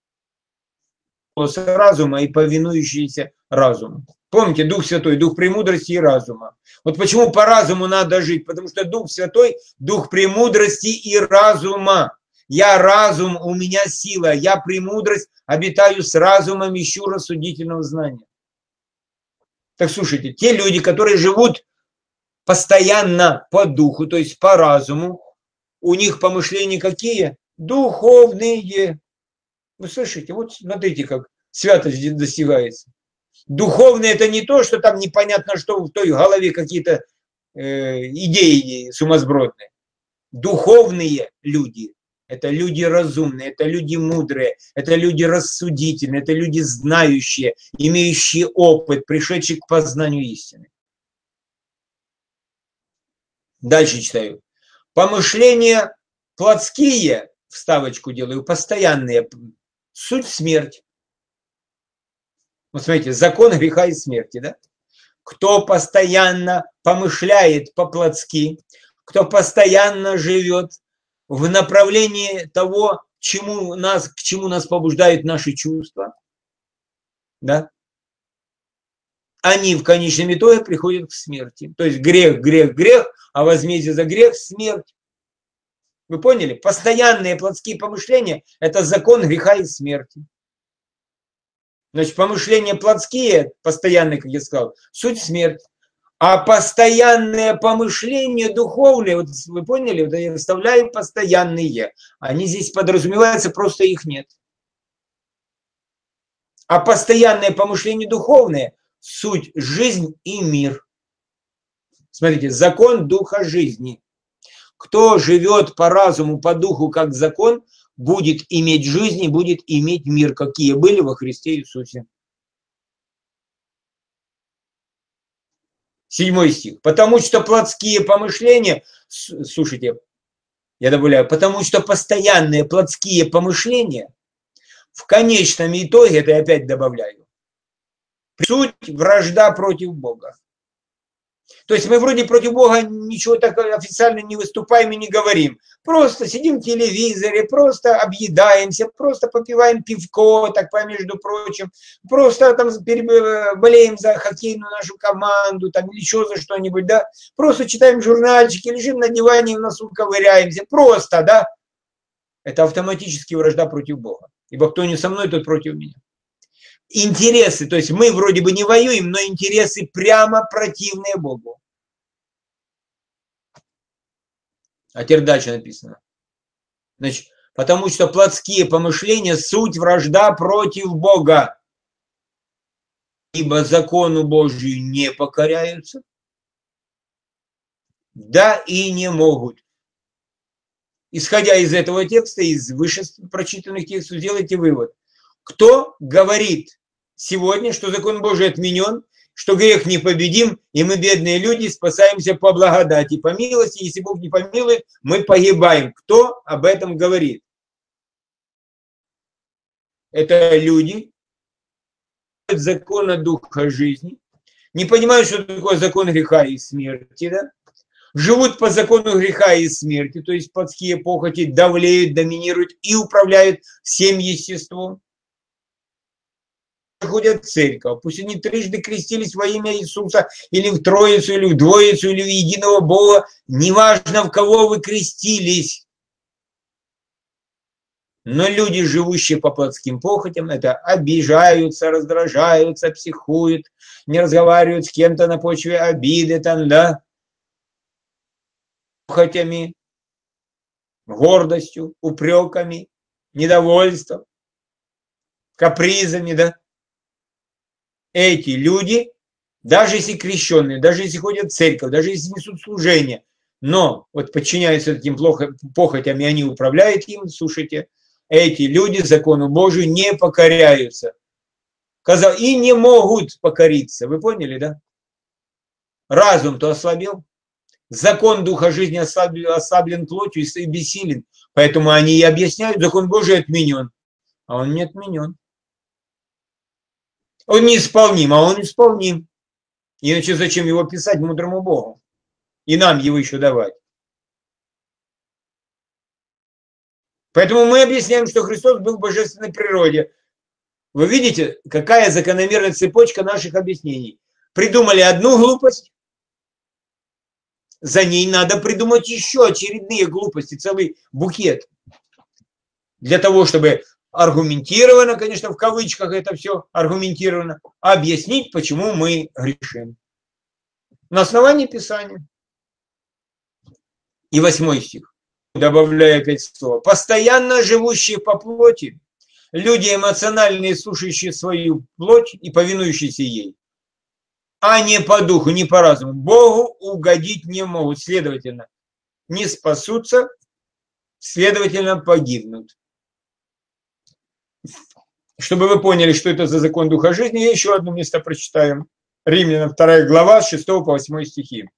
С разума и повинующиеся разуму. Помните, Дух Святой, Дух премудрости и разума. Вот почему по разуму надо жить, потому что Дух Святой, Дух премудрости и разума. Я разум, у меня сила, я премудрость, обитаю с разумом, ищу рассудительного знания. Так слушайте, те люди, которые живут постоянно по духу, то есть по разуму, у них помышления какие? Духовные. Вы слышите, вот смотрите, как святость достигается. Духовное это не то, что там непонятно, что в той голове какие-то идеи сумасбродные. Духовные люди – это люди разумные, это люди мудрые, это люди рассудительные, это люди знающие, имеющие опыт, пришедшие к познанию истины. Дальше читаю. Помышления плотские, вставочку делаю, постоянные, суть смерть. Вот смотрите, закон греха и смерти, да? Кто постоянно помышляет по-плотски, кто постоянно живет в направлении того, к чему нас побуждают наши чувства, да? Они в конечном итоге приходят к смерти. То есть грех, грех, грех, а возмездие за грех – смерть. Вы поняли? Постоянные плотские помышления – это закон греха и смерти. Значит, помышления плотские, постоянные, как я сказал, суть смерть. А постоянные помышления духовные, вот вы поняли, вот я вставляю постоянные. Они здесь подразумеваются, просто их нет. А постоянные помышления духовные – суть жизнь и мир. Смотрите, закон духа жизни. Кто живет по разуму, по духу, как закон, будет иметь жизнь и будет иметь мир, какие были во Христе Иисусе. 7 стих. Потому что плотские помышления, слушайте, я добавляю, потому что постоянные плотские помышления в конечном итоге, это я опять добавляю, суть вражда против Бога. То есть мы вроде против Бога ничего так официально не выступаем и не говорим. Просто сидим в телевизоре, просто объедаемся, просто попиваем пивко, так между прочим. Просто там болеем за хоккейную нашу команду, там или еще за что-нибудь, да. Просто читаем журнальчики, лежим на диване и в носу ковыряемся. Просто, да. Это автоматически вражда против Бога. Ибо кто не со мной, тот против меня. Интересы, то есть мы вроде бы не воюем, но интересы прямо противные Богу. А теперь дальше написано. Значит, потому что плотские помышления – суть вражда против Бога. Ибо закону Божию не покоряются, да и не могут. Исходя из этого текста, из выше прочитанных текстов, сделайте вывод. Кто говорит сегодня, что закон Божий отменен, что грех непобедим, и мы, бедные люди, спасаемся по благодати, по милости, если Бог не помилует, мы погибаем. Кто об этом говорит? Это люди, закона духа жизни, не понимают, что такое закон греха и смерти, да? Живут по закону греха и смерти, то есть плотские похоти давлеют, доминируют и управляют всем естеством. Ходят в церковь, пусть они трижды крестились во имя Иисуса, или в Троицу, или в Двоицу, или в единого Бога, неважно, в кого вы крестились. Но люди, живущие по плотским похотям, это обижаются, раздражаются, психуют, не разговаривают с кем-то на почве обиды, там, да, похотями, гордостью, упреками, недовольством, капризами, да. Эти люди, даже если крещенные, даже если ходят в церковь, даже если несут служение, но вот подчиняются этим похотям, и они управляют им, слушайте, эти люди закону Божию не покоряются. И не могут покориться. Вы поняли, да? Разум-то ослабел. Закон Духа жизни ослаблен плотью и бессилен. Поэтому они и объясняют, закон Божий отменен. А он не отменен. Он неисполним, а он исполним. Иначе зачем его писать мудрому Богу? И нам его еще давать. Поэтому мы объясняем, что Христос был в божественной природе. Вы видите, какая закономерная цепочка наших объяснений. Придумали одну глупость, за ней надо придумать еще очередные глупости, целый букет. Для того, чтобы аргументированно, конечно, в кавычках это все аргументированно, объяснить, почему мы грешим. На основании Писания. И 8 стих. Добавляю опять слово. Постоянно живущие по плоти, люди эмоциональные, слушающие свою плоть и повинующиеся ей, а не по духу, не по разуму, Богу угодить не могут, следовательно, не спасутся, следовательно, погибнут. Чтобы вы поняли, что это за закон Духа жизни, я еще одно место прочитаем. Римлянам 2 глава, с 6 по 8 стихи.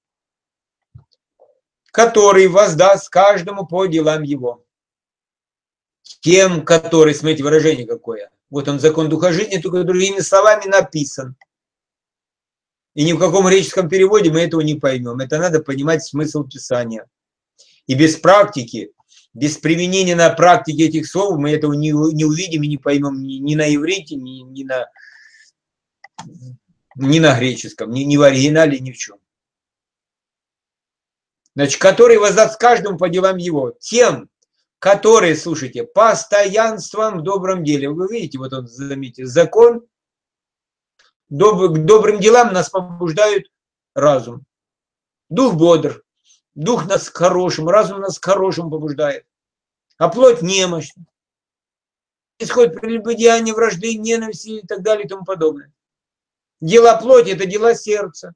Который воздаст каждому по делам его. Тем, которые, смотрите, выражение какое. Вот он, закон Духа жизни, только другими словами написан. И ни в каком греческом переводе мы этого не поймем. Это надо понимать смысл Писания. И без практики, без применения на практике этих слов мы этого не увидим и не поймем ни на иврите, ни на греческом, ни в оригинале, ни в чем. Значит, который воздаст каждому по делам его. Тем, которые, слушайте, постоянством в добром деле. Вы видите, вот он, заметьте, закон. К добрым делам нас побуждает разум. Дух бодр. Дух нас к хорошему, разум нас к хорошему побуждает. А плоть немощна. Исходит прелюбодеяние, вражды, ненависти и так далее и тому подобное. Дела плоти – это дела сердца.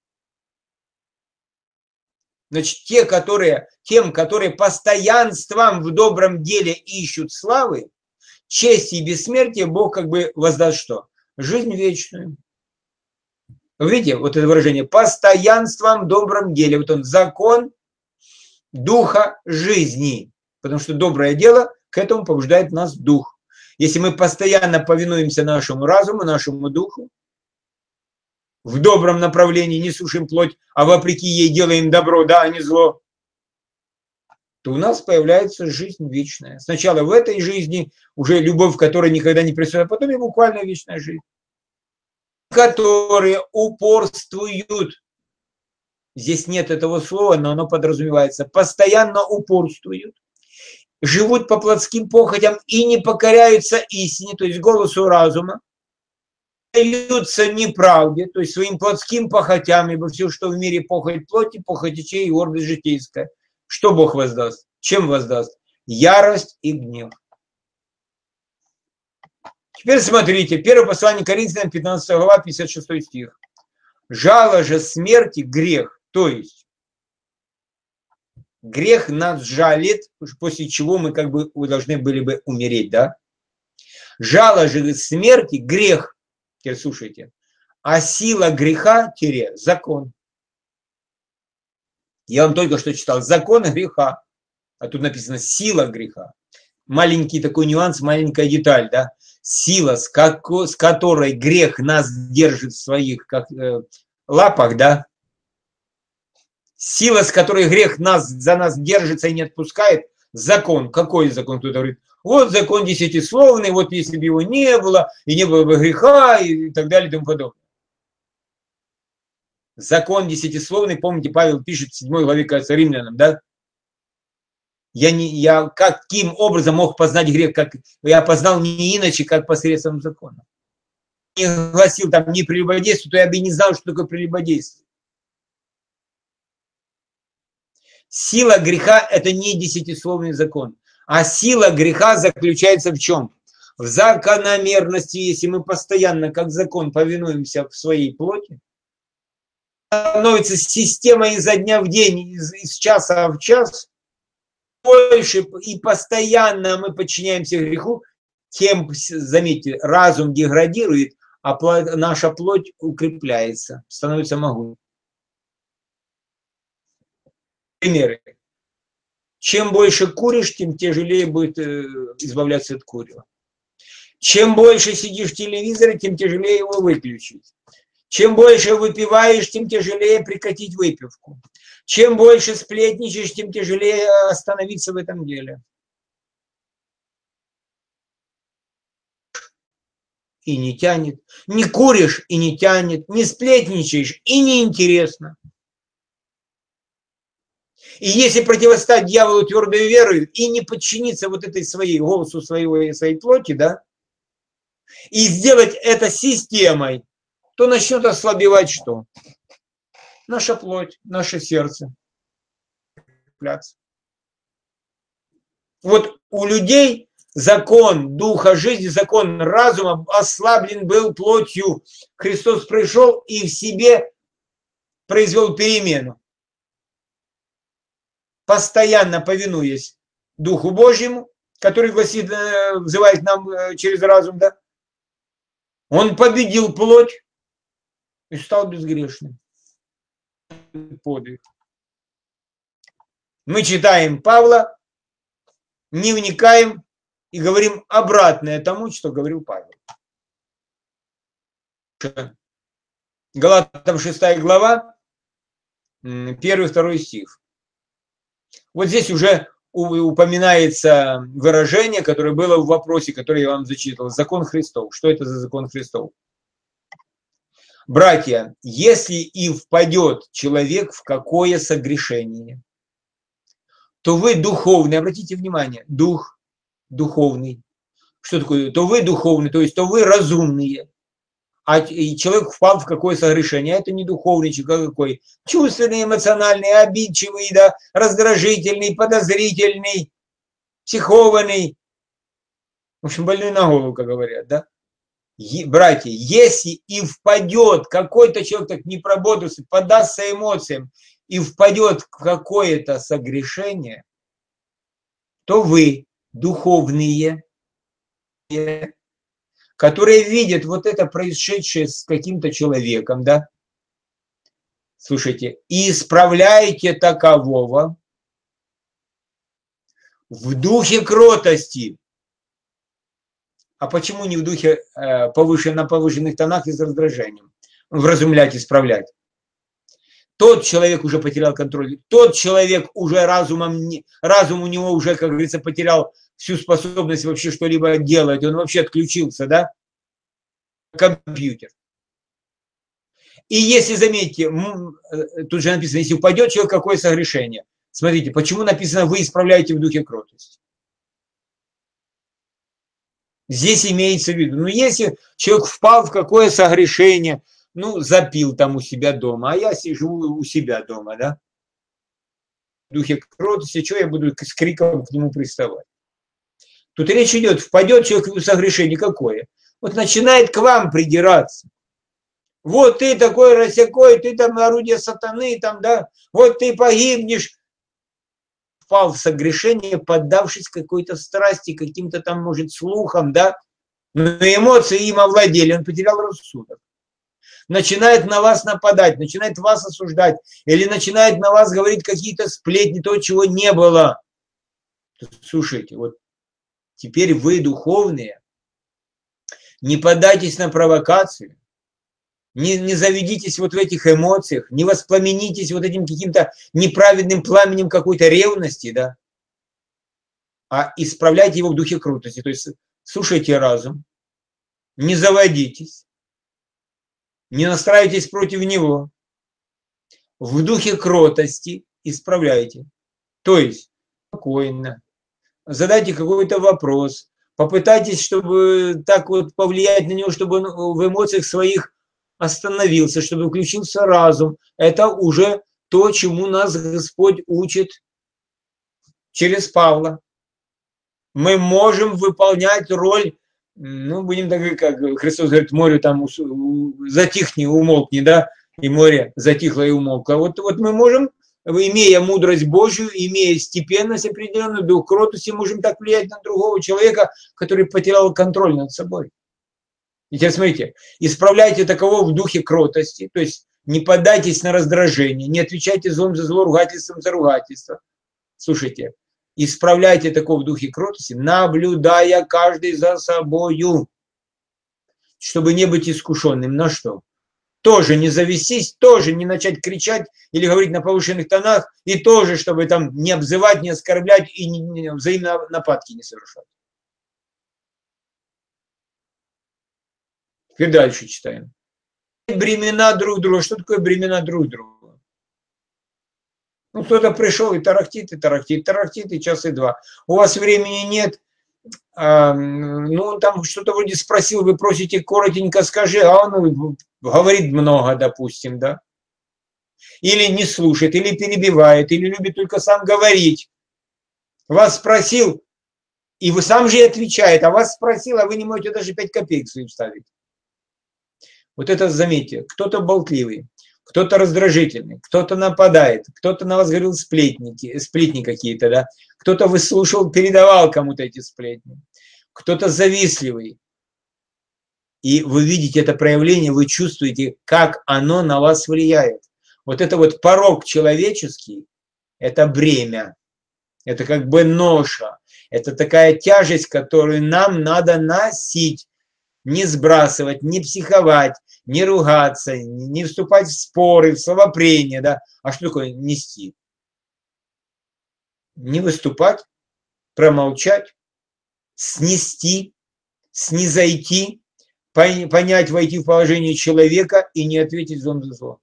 Значит, тем, которые постоянством в добром деле ищут славы, чести и бессмертия, Бог как бы воздаст что? Жизнь вечную. Вы видите, вот это выражение постоянством в добром деле. Вот он, закон Духа жизни. Потому что доброе дело, к этому побуждает нас Дух. Если мы постоянно повинуемся нашему разуму, нашему Духу, в добром направлении не слушаем плоть, а вопреки ей делаем добро, да, а не зло, то у нас появляется жизнь вечная. Сначала в этой жизни уже любовь, которая никогда не присутствует, а потом и буквально вечная жизнь. Которые упорствуют, здесь нет этого слова, но оно подразумевается, постоянно упорствуют, живут по плотским похотям и не покоряются истине, то есть голосу разума, даются неправде, то есть своим плотским похотям, ибо все, что в мире похоть плоти, похоть очей и гордость житейская. Что Бог воздаст? Чем воздаст? Ярость и гнев. Теперь смотрите, первое послание Коринфянам, 15 глава, 56 стих. Жало же смерти грех, то есть грех нас жалит, после чего мы как бы должны были бы умереть, да? Жало же смерти грех. Теперь слушайте. А сила греха – закон. Я вам только что читал. Закон греха. А тут написано сила греха. Маленький такой нюанс, маленькая деталь, да? Сила, с которой грех нас держит в своих лапах, да? Сила, с которой грех за нас держится и не отпускает. Закон. Какой закон? Кто-то говорит, вот закон десятисловный, вот если бы его не было, и не было бы греха, и так далее, и тому подобное. Закон десятисловный, помните, Павел пишет в 7 главе, кажется, Римлянам, да? Я каким образом мог познать грех, как я познал не иначе, как посредством закона. Не гласил там не прелюбодействие, то я бы и не знал, что такое прелюбодействие. Сила греха – это не десятисловный закон, а сила греха заключается в чем? В закономерности, если мы постоянно, как закон, повинуемся в своей плоти, становится система изо дня в день, из часа в час, больше и постоянно мы подчиняемся греху, тем, заметьте, разум деградирует, а наша плоть укрепляется, становится могучей. Примеры. Чем больше куришь, тем тяжелее будет избавляться от курева. Чем больше сидишь в телевизоре, тем тяжелее его выключить. Чем больше выпиваешь, тем тяжелее прекратить выпивку. Чем больше сплетничаешь, тем тяжелее остановиться в этом деле. И не тянет. Не куришь и не тянет. Не сплетничаешь и не интересно. И если противостать дьяволу твердой верой и не подчиниться вот этой своей голосу своей плоти, да, и сделать это системой, то начнет ослабевать что? Наша плоть, наше сердце. Вот у людей закон духа жизни, закон разума ослаблен был плотью. Христос пришел и в себе произвел перемену. Постоянно повинуясь Духу Божьему, который гласит, взывает нам через разум, да, он победил плоть и стал безгрешным. Подвиг. Мы читаем Павла, не вникаем и говорим обратное тому, что говорил Павел. Галатам 6 глава, 1-2 стих. Вот здесь уже упоминается выражение, которое было в вопросе, который я вам зачитывал. Закон Христов. Что это за закон Христов? Братья, если и впадет человек в какое согрешение, то вы духовный, обратите внимание, дух духовный. Что такое? То вы духовный, то есть то вы разумные. А человек впал в какое согрешение? А это не духовный человек, а какой? Чувственный, эмоциональный, обидчивый, да, раздражительный, подозрительный, психованный. В общем, больной на голову, как говорят, да? Братья, если и впадет какой-то человек, так не проработался, поддастся эмоциям и впадет в какое-то согрешение, то вы, духовные, которые видят вот это происшедшее с каким-то человеком, да, слушайте, и исправляете такового в духе кротости. А почему не в духе на повышенных тонах и с раздражением? Вразумлять, исправлять. Тот человек уже потерял контроль. Тот человек уже разум у него уже, как говорится, потерял всю способность вообще что-либо делать. Он вообще отключился, да? Компьютер. И если, заметьте, тут же написано, если упадет человек, какое согрешение. Смотрите, почему написано, вы исправляете в духе кротости. Здесь имеется в виду, если человек впал в какое согрешение, запил там у себя дома, а я сижу у себя дома, да, в духе кротости, что я буду с криком к нему приставать? Тут речь идет, впадет человек в согрешение какое? Вот начинает к вам придираться. Вот ты такой рассякой, ты там орудие сатаны, там, да, вот ты погибнешь. Впал в согрешение, поддавшись какой-то страсти, каким-то там, может, слухам, да, но эмоции им овладели, он потерял рассудок. Начинает на вас нападать, начинает вас осуждать, или начинает на вас говорить какие-то сплетни, то, чего не было. Слушайте, вот теперь вы духовные, не поддайтесь на провокации, не заведитесь вот в этих эмоциях, не воспламенитесь вот этим каким-то неправедным пламенем какой-то ревности, да, а исправляйте его в духе крутости. То есть слушайте разум, не заводитесь, не настраивайтесь против него, в духе кротости исправляйте. То есть спокойно, задайте какой-то вопрос, попытайтесь, чтобы так вот повлиять на него, чтобы он в эмоциях своих остановился, чтобы включился разум. Это уже то, чему нас Господь учит через Павла. Мы можем выполнять роль, ну, будем так, как Христос говорит, море там затихни, умолкни, да, и море затихло и умолкло. Вот мы можем, имея мудрость Божью, имея степенность определенную, дух кротости, можем так влиять на другого человека, который потерял контроль над собой. И теперь смотрите, исправляйте таково в духе кротости, то есть не поддайтесь на раздражение, не отвечайте злом за зло, ругательством за ругательство. Слушайте, исправляйте такого в духе кротости, наблюдая каждый за собою, чтобы не быть искушенным. На что? Тоже не завестись, тоже не начать кричать или говорить на повышенных тонах, и тоже, чтобы там не обзывать, не оскорблять и взаимно нападки не совершать. Теперь дальше читаем. Бремена друг друга. Что такое бремена друг друга? Ну, кто-то пришел и тарахтит, и тарахтит, тарахтит, и час, и два. У вас времени нет. Ну, он там что-то вроде спросил, вы просите коротенько скажи, а он говорит много, допустим, да. Или не слушает, или перебивает, или любит только сам говорить. Вас спросил, и вы сам же и отвечает, а вас спросил, а вы не можете даже 5 копеек своим вставить. Вот это заметьте, кто-то болтливый, кто-то раздражительный, кто-то нападает, кто-то на вас говорил сплетни какие-то, да, кто-то выслушал, передавал кому-то эти сплетни, кто-то завистливый. И вы видите это проявление, вы чувствуете, как оно на вас влияет. Вот это вот порок человеческий, это бремя, это как бы ноша, это такая тяжесть, которую нам надо носить. Не сбрасывать, не психовать, не ругаться, не вступать в споры, в словопрения, да. А что такое нести? Не выступать, промолчать, снести, снизойти, понять, войти в положение человека и не ответить злом за зло.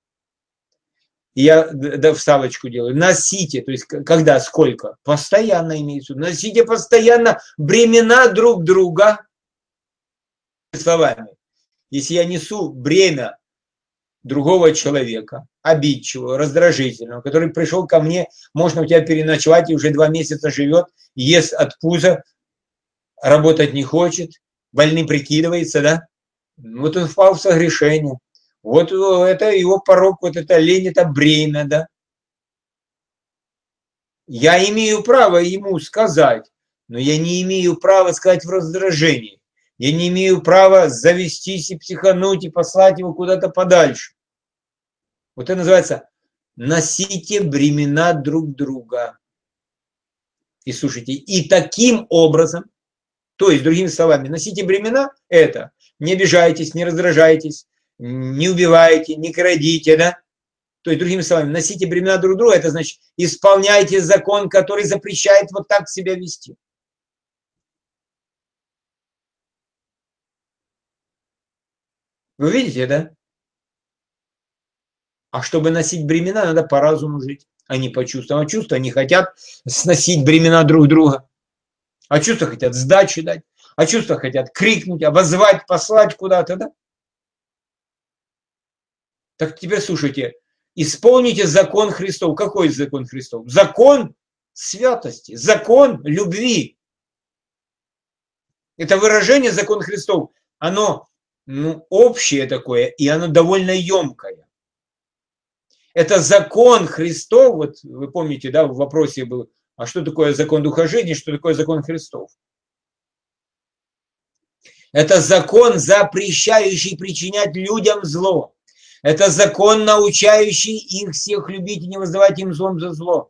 Я вставочку делаю. Носите, то есть когда, сколько? Постоянно имеется в виду. Носите постоянно бремена друг друга. Словами, если я несу бремя другого человека, обидчивого, раздражительного, который пришел ко мне, можно у тебя переночевать и уже 2 месяца живет, ест от пуза, работать не хочет, больным прикидывается, да? Вот он впал в согрешение. Вот это его порок, вот это лень, это бремя, да? Я имею право ему сказать, но я не имею права сказать в раздражении. Я не имею права завестись и психануть, и послать его куда-то подальше. Вот это называется «носите бремена друг друга». И слушайте, и таким образом, то есть, другими словами, носите бремена – это не обижайтесь, не раздражайтесь, не убивайте, не крадите, да? То есть, другими словами, носите бремена друг друга – это значит, исполняйте закон, который запрещает вот так себя вести. Вы видите, да? А чтобы носить бремена, надо по разуму жить, а не по чувствам. А чувства не хотят сносить бремена друг друга. А чувства хотят сдачи дать. А чувства хотят крикнуть, обозвать, послать куда-то, да? Так теперь слушайте. Исполните закон Христов. Какой закон Христов? Закон святости, закон любви. Это выражение закон Христов, оно общее такое, и оно довольно емкое. Это закон Христов, вот вы помните, да, в вопросе был, а что такое закон Духа жизни, что такое закон Христов? Это закон, запрещающий причинять людям зло. Это закон, научающий их всех любить и не воздавать им злом за зло.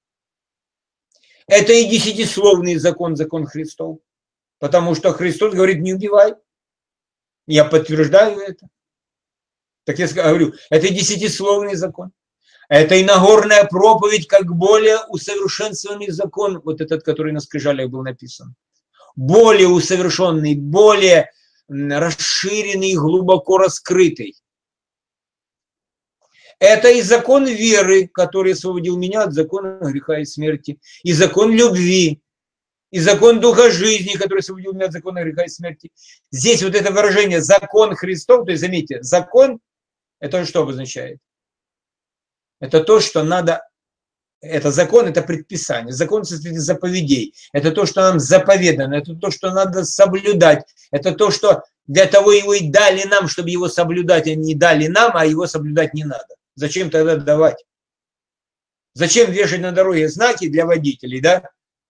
Это и 10-словный закон, закон Христов. Потому что Христос говорит, не убивай. Я подтверждаю это. Так я говорю, это 10-словный закон. Это и Нагорная проповедь, как более усовершенствованный закон, вот этот, который на скрижалях был написан. Более усовершенный, более расширенный, глубоко раскрытый. Это и закон веры, который освободил меня от закона греха и смерти, и закон любви, и закон Духа жизни, который освободил меня от закона греха и смерти. Здесь вот это выражение «закон Христов», то есть, заметьте, закон, это что обозначает? Это то, что надо, это закон, это предписание. Закон состоит из заповедей. Это то, что нам заповедано, это то, что надо соблюдать. Это то, что для того его и дали нам, чтобы его соблюдать, а не дали нам, а его соблюдать не надо. Зачем тогда давать? Зачем вешать на дороге знаки для водителей, да?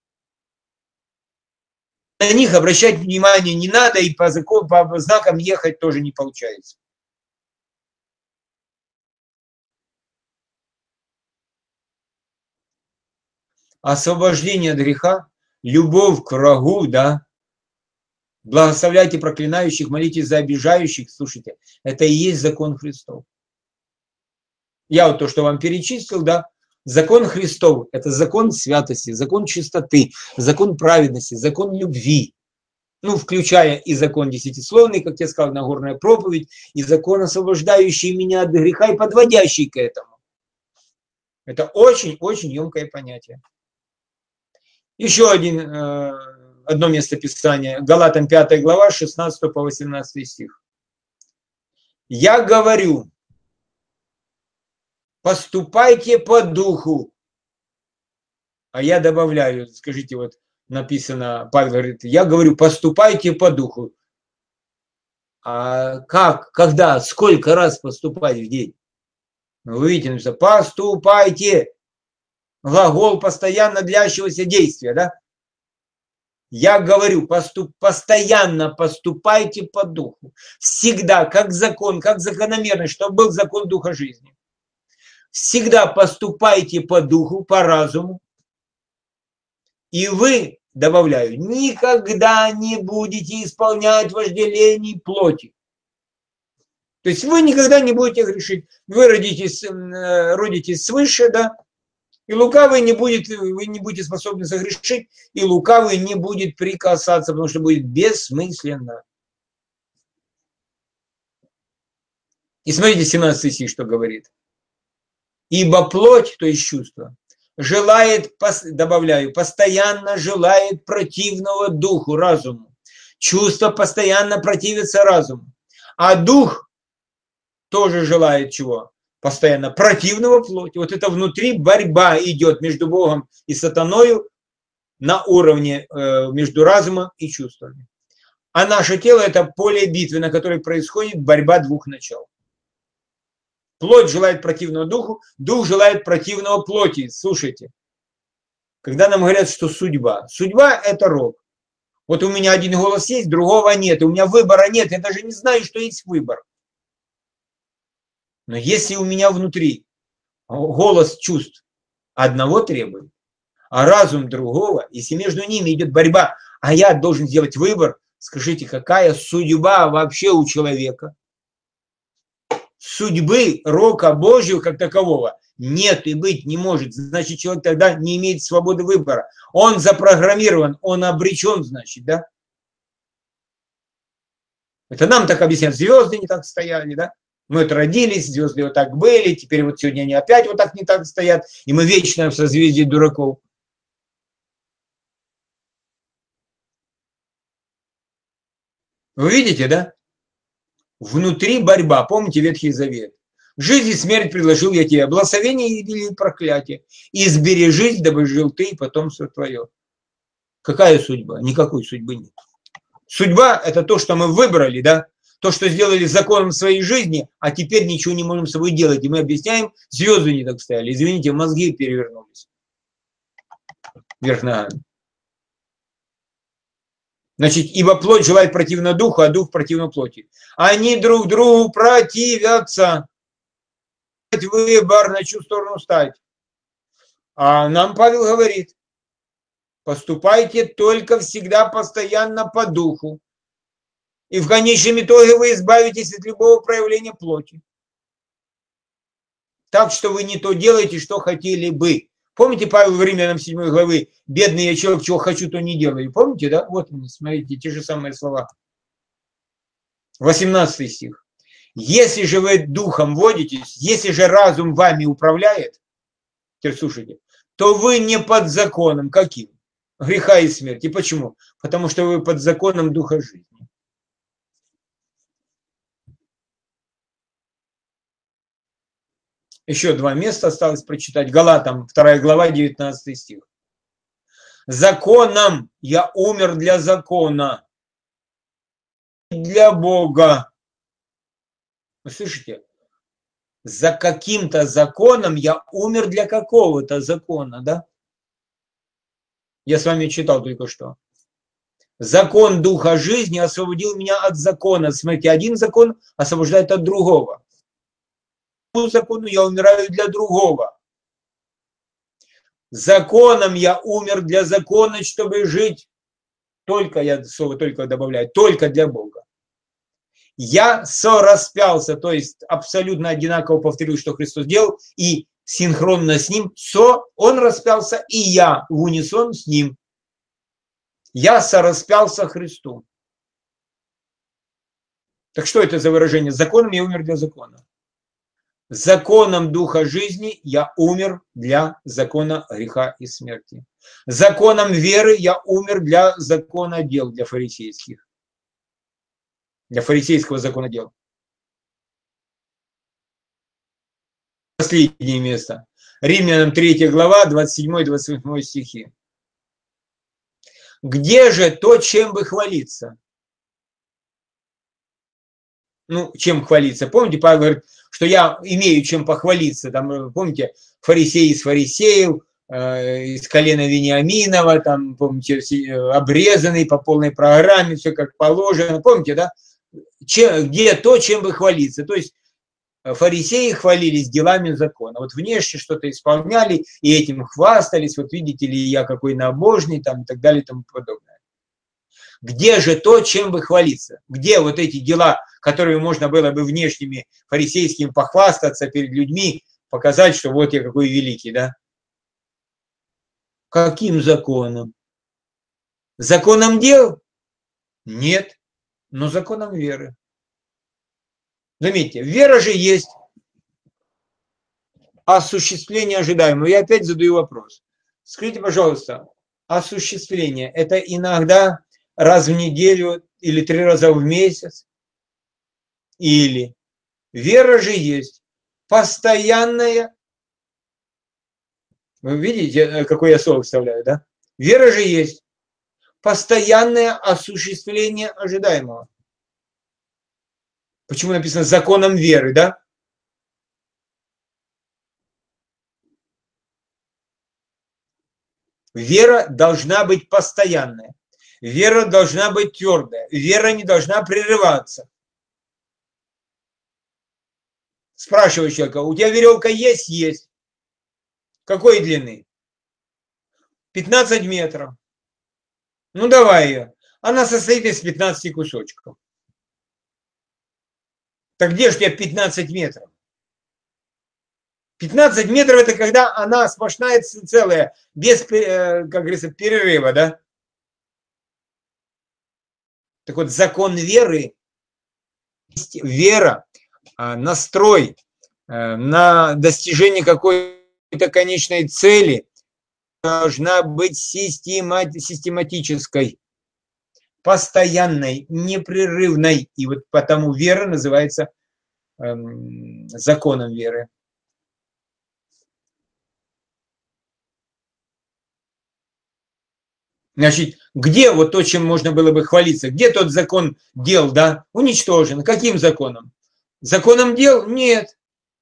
На них обращать внимание не надо, и по знакам ехать тоже не получается. Освобождение от греха, любовь к врагу, да, благословляйте проклинающих, молитесь за обижающих, слушайте, это и есть закон Христов. Я вот то, что вам перечислил, да, закон Христов – это закон святости, закон чистоты, закон праведности, закон любви. Ну, включая и закон десятисловный, как я сказал, Нагорная проповедь, и закон, освобождающий меня от греха и подводящий к этому. Это очень-очень емкое понятие. Еще одно место Писания, Галатам 5 глава, 16 по 18 стих. «Я говорю, поступайте по духу». А я добавляю, скажите, вот написано, Павел говорит, я говорю, поступайте по духу. А как, когда, сколько раз поступать в день? Вы видите, написано, поступайте. Глагол постоянно длящегося действия, да? Я говорю, постоянно поступайте по духу. Всегда, как закон, как закономерность, чтобы был закон духа жизни. Всегда поступайте по духу, по разуму. И вы, добавляю, никогда не будете исполнять вожделений плоти. То есть вы никогда не будете грешить. Вы родитесь свыше, да? И лукавый вы не будете способны согрешить, и лукавый не будет прикасаться, потому что будет бессмысленно. И смотрите, 17 стих, что говорит. Ибо плоть, то есть чувство, желает, добавляю, постоянно желает противного духу, разуму. Чувство постоянно противится разуму. А дух тоже желает чего? Постоянно противного плоти. Вот это внутри борьба идет между Богом и сатаною на уровне между разумом и чувствами. А наше тело – это поле битвы, на которой происходит борьба двух начал. Плоть желает противного духу, дух желает противного плоти. Слушайте, когда нам говорят, что судьба. Судьба – это рок. Вот у меня один голос есть, другого нет. У меня выбора нет. Я даже не знаю, что есть выбор. Но если у меня внутри голос чувств одного требует, а разум другого, если между ними идет борьба, а я должен сделать выбор, скажите, какая судьба вообще у человека? Судьбы, рока Божьего как такового нет и быть не может. Значит, человек тогда не имеет свободы выбора. Он запрограммирован, он обречен, значит, да? Это нам так объясняют. Звезды не так стояли, да? Мы вот родились, звезды вот так были, теперь вот сегодня они опять вот так не так стоят, и мы вечно в созвездии дураков. Вы видите, да? Внутри борьба. Помните Ветхий Завет? Жизнь и смерть предложил я тебе, благословение или проклятие. Избери жизнь, дабы жил ты и потомство твое. Какая судьба? Никакой судьбы нет. Судьба – это то, что мы выбрали, да? То, что сделали законом своей жизни, а теперь ничего не можем с собой делать. И мы объясняем, звезды не так стояли. Извините, мозги перевернулись вверх ногами. Значит, ибо плоть желает противно духу, а дух противно плоти. Они друг другу противятся. Выбор, на чью сторону стать. А нам Павел говорит, поступайте только всегда постоянно по духу. И в конечном итоге вы избавитесь от любого проявления плоти. Так что вы не то делаете, что хотели бы. Помните, Павел в Римлянам 7 главы, бедный я человек, чего хочу, то не делаю. Помните, да? Вот они, смотрите, те же самые слова. 18 стих. Если же вы духом водитесь, если же разум вами управляет, теперь слушайте, то вы не под законом каким? Греха и смерти. Почему? Потому что вы под законом духа жизни. Еще два места осталось прочитать. Галатам, 2 глава, 19 стих. Законом я умер для закона, для Бога. Вы слышите? За каким-то законом я умер для какого-то закона, да? Я с вами читал только что. Закон духа жизни освободил меня от закона. Смотрите, один закон освобождает от другого. По закону я умираю для другого. Законом я умер для закона, чтобы жить. Только, я слово только добавляю, только для Бога. Я сораспялся, то есть абсолютно одинаково повторю, что Христос делал, и синхронно с ним, он распялся, и я в унисон с ним. Я сораспялся Христу. Так что это за выражение? Законом я умер для закона. Законом духа жизни я умер для закона греха и смерти. Законом веры я умер для закона дел, для фарисейских. Для фарисейского закона дел. Последнее место. Римлянам 3 глава, 27-28 стихи. Где же то, чем бы хвалиться? Ну, чем хвалиться? Помните, Павел говорит, что я имею чем похвалиться. Там, помните, фарисей из фарисеев, из колена Вениаминова, там, помните, обрезанный по полной программе, все как положено. Помните, да? Где то, чем бы хвалиться? То есть фарисеи хвалились делами закона. Вот внешне что-то исполняли, и этим хвастались. Вот видите ли, я какой набожный, там, и так далее, и тому подобное. Где же то, чем бы хвалиться? Где вот эти дела, которыми можно было бы внешними фарисейскими похвастаться перед людьми, показать, что вот я какой великий, да? Каким законом? Законом дел? Нет, но законом веры. Заметьте, вера же есть осуществление ожидаемого. Я опять задаю вопрос. Скажите, пожалуйста, осуществление – это иногда раз в неделю или 3 раза в месяц? Или вера же есть постоянная, вы видите, какое я слово вставляю, да? Вера же есть постоянное осуществление ожидаемого. Почему написано законом веры, да? Вера должна быть постоянная. Вера должна быть твердая. Вера не должна прерываться. Спрашиваю человека, у тебя веревка есть? Есть. Какой длины? 15 метров. Ну давай ее. Она состоит из 15 кусочков. Так где же у тебя 15 метров? 15 метров это когда она сплошная целая, без, как говорится, перерыва, да? Так вот, закон веры, вера, настрой на достижение какой-то конечной цели должна быть систематической, постоянной, непрерывной. И вот потому вера называется законом веры. Значит, где вот то, чем можно было бы хвалиться? Где тот закон дел, да? Уничтожен. Каким законом? Законом дел? Нет.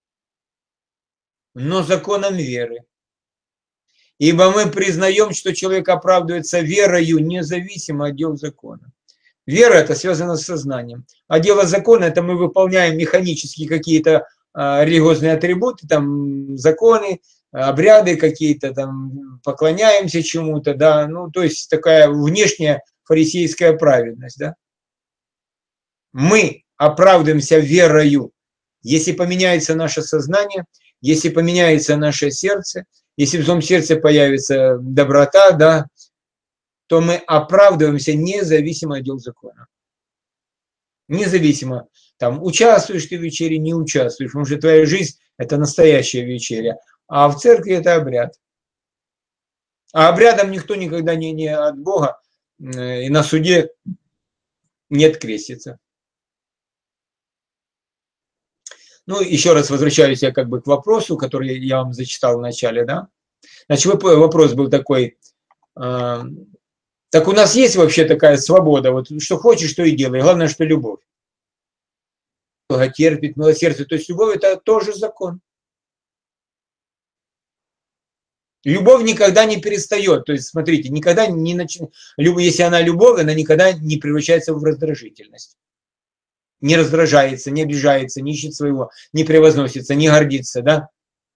Но законом веры. Ибо мы признаем, что человек оправдывается верою, независимо от дел закона. Вера – это связано с сознанием. А дело закона – это мы выполняем механически какие-то религиозные атрибуты, там, законы, обряды какие-то, там, поклоняемся чему-то, да, ну, то есть такая внешняя фарисейская праведность, да. Мы оправдываемся верою, если поменяется наше сознание, если поменяется наше сердце, если в том сердце появится доброта, да, то мы оправдываемся независимо от дел закона. Независимо, там, участвуешь ты в вечере, не участвуешь, потому что твоя жизнь – это настоящая вечеря, а в церкви это обряд. А обрядом никто никогда не от Бога, и на суде не открестится. Ну, еще раз возвращаюсь я как бы к вопросу, который я вам зачитал в начале, да. Значит, вопрос был такой, так у нас есть вообще такая свобода, вот что хочешь, то и делай, главное, что любовь. Терпит, милосердие, то есть любовь – это тоже закон. Любовь никогда не перестает, то есть, смотрите, никогда не начинает, если она любовь, она никогда не превращается в раздражительность. Не раздражается, не обижается, не ищет своего, не превозносится, не гордится, да?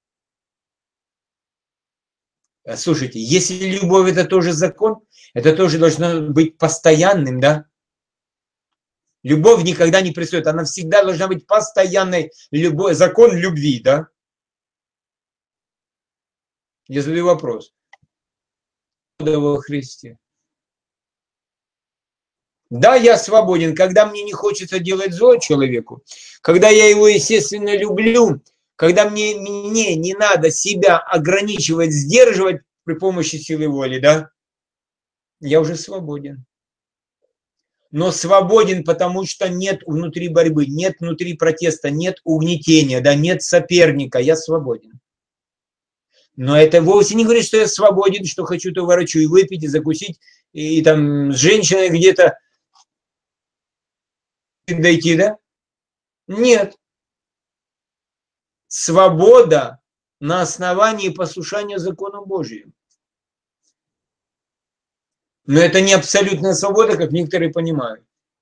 Слушайте, если любовь – это тоже закон, это тоже должно быть постоянным, да? Любовь никогда не пристает, она всегда должна быть постоянной, закон любви, да? Я задаю вопрос. Во Христе. Да, я свободен, когда мне не хочется делать зло человеку, когда я его, естественно, люблю, когда мне не надо себя ограничивать, сдерживать при помощи силы воли, да, я уже свободен. Но свободен, потому что нет внутри борьбы, нет внутри протеста, нет угнетения, да, нет соперника, я свободен. Но это вовсе не говорит, что я свободен, что хочу, то ворочу, и выпить, и закусить, и там с женщиной где-то дойти, да? Нет. Свобода на основании послушания закону Божьему. Но это не абсолютная свобода, как некоторые понимают.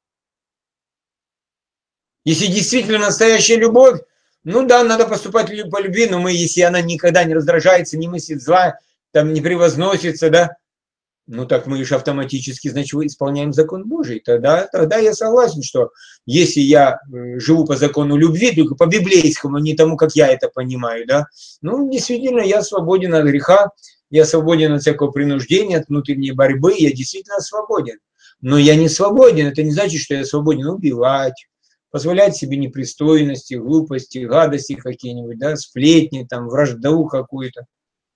Если действительно настоящая любовь, ну да, надо поступать по любви, но если она никогда не раздражается, не мыслит зла, там не превозносится, да, ну так мы же автоматически, значит, исполняем закон Божий. Тогда я согласен, что если я живу по закону любви, только по библейскому, не тому, как я это понимаю, да, ну действительно я свободен от греха, я свободен от всякого принуждения, от внутренней борьбы, я действительно свободен. Но я не свободен, это не значит, что я свободен убивать, позволять себе непристойности, глупости, гадости какие-нибудь, да, сплетни, там, вражду какую-то.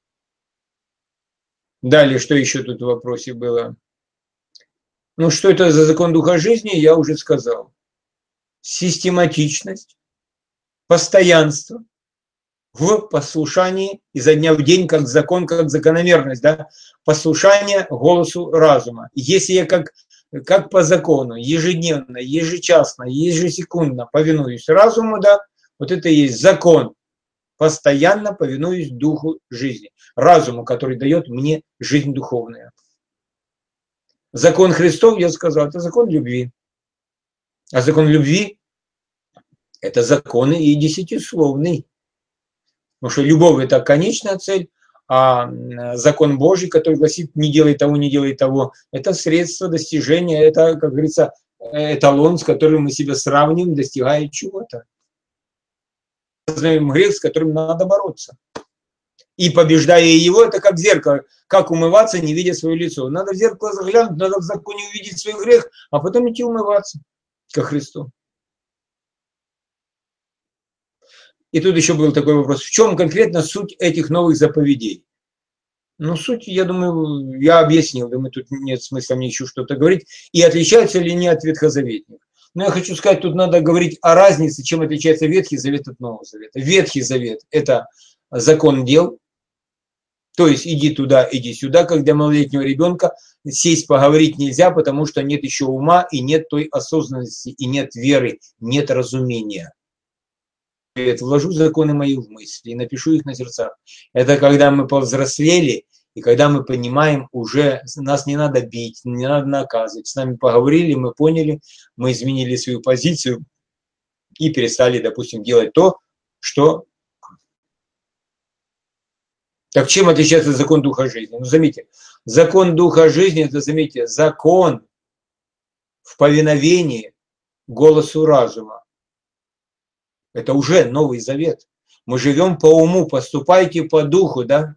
Далее, что еще тут в вопросе было? Ну, что это за закон духа жизни, я уже сказал. Систематичность, постоянство в послушании изо дня в день, как закон, как закономерность, да, послушание голосу разума. Если я как по закону, ежедневно, ежечасно, ежесекундно повинуюсь разуму, да, вот это и есть закон. Постоянно повинуюсь духу жизни, разуму, который дает мне жизнь духовную. Закон Христов, я сказал, это закон любви. А закон любви – это закон и десятисловный. Потому что любовь – это конечная цель, а закон Божий, который гласит «не делай того, не делай того», это средство достижения, это, как говорится, эталон, с которым мы себя сравниваем, достигая чего-то. Знаем грех, с которым надо бороться. И побеждая его, это как зеркало. Как умываться, не видя свое лицо. Надо в зеркало заглянуть, надо в законе увидеть свой грех, а потом идти умываться ко Христу. И тут еще был такой вопрос. В чем конкретно суть этих новых заповедей? Ну, суть, я думаю, я объяснил. Думаю, тут нет смысла мне еще что-то говорить. И отличаются ли они от ветхозаветных? Но я хочу сказать, тут надо говорить о разнице, чем отличается Ветхий Завет от Нового Завета. Ветхий Завет – это закон дел. То есть иди туда, иди сюда, как для малолетнего ребенка. Сесть, поговорить нельзя, потому что нет еще ума, и нет той осознанности, и нет веры, нет разумения. Вложу законы мои в мысли и напишу их на сердцах. Это когда мы повзрослели, и когда мы понимаем, уже нас не надо бить, не надо наказывать. С нами поговорили, мы поняли, мы изменили свою позицию и перестали, допустим, делать то, что... Так чем отличается закон Духа жизни? Ну, заметьте, закон Духа жизни, это, заметьте, закон в повиновении голосу разума. Это уже Новый Завет. Мы живем по уму, поступайте по духу, да?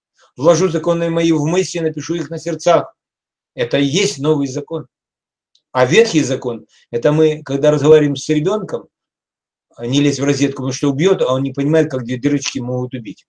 Вложу законы мои в мысли, напишу их на сердцах. Это и есть новый закон. А ветхий закон, это мы, когда разговариваем с ребенком, не лезь в розетку, потому что убьет, а он не понимает, как две дырочки могут убить.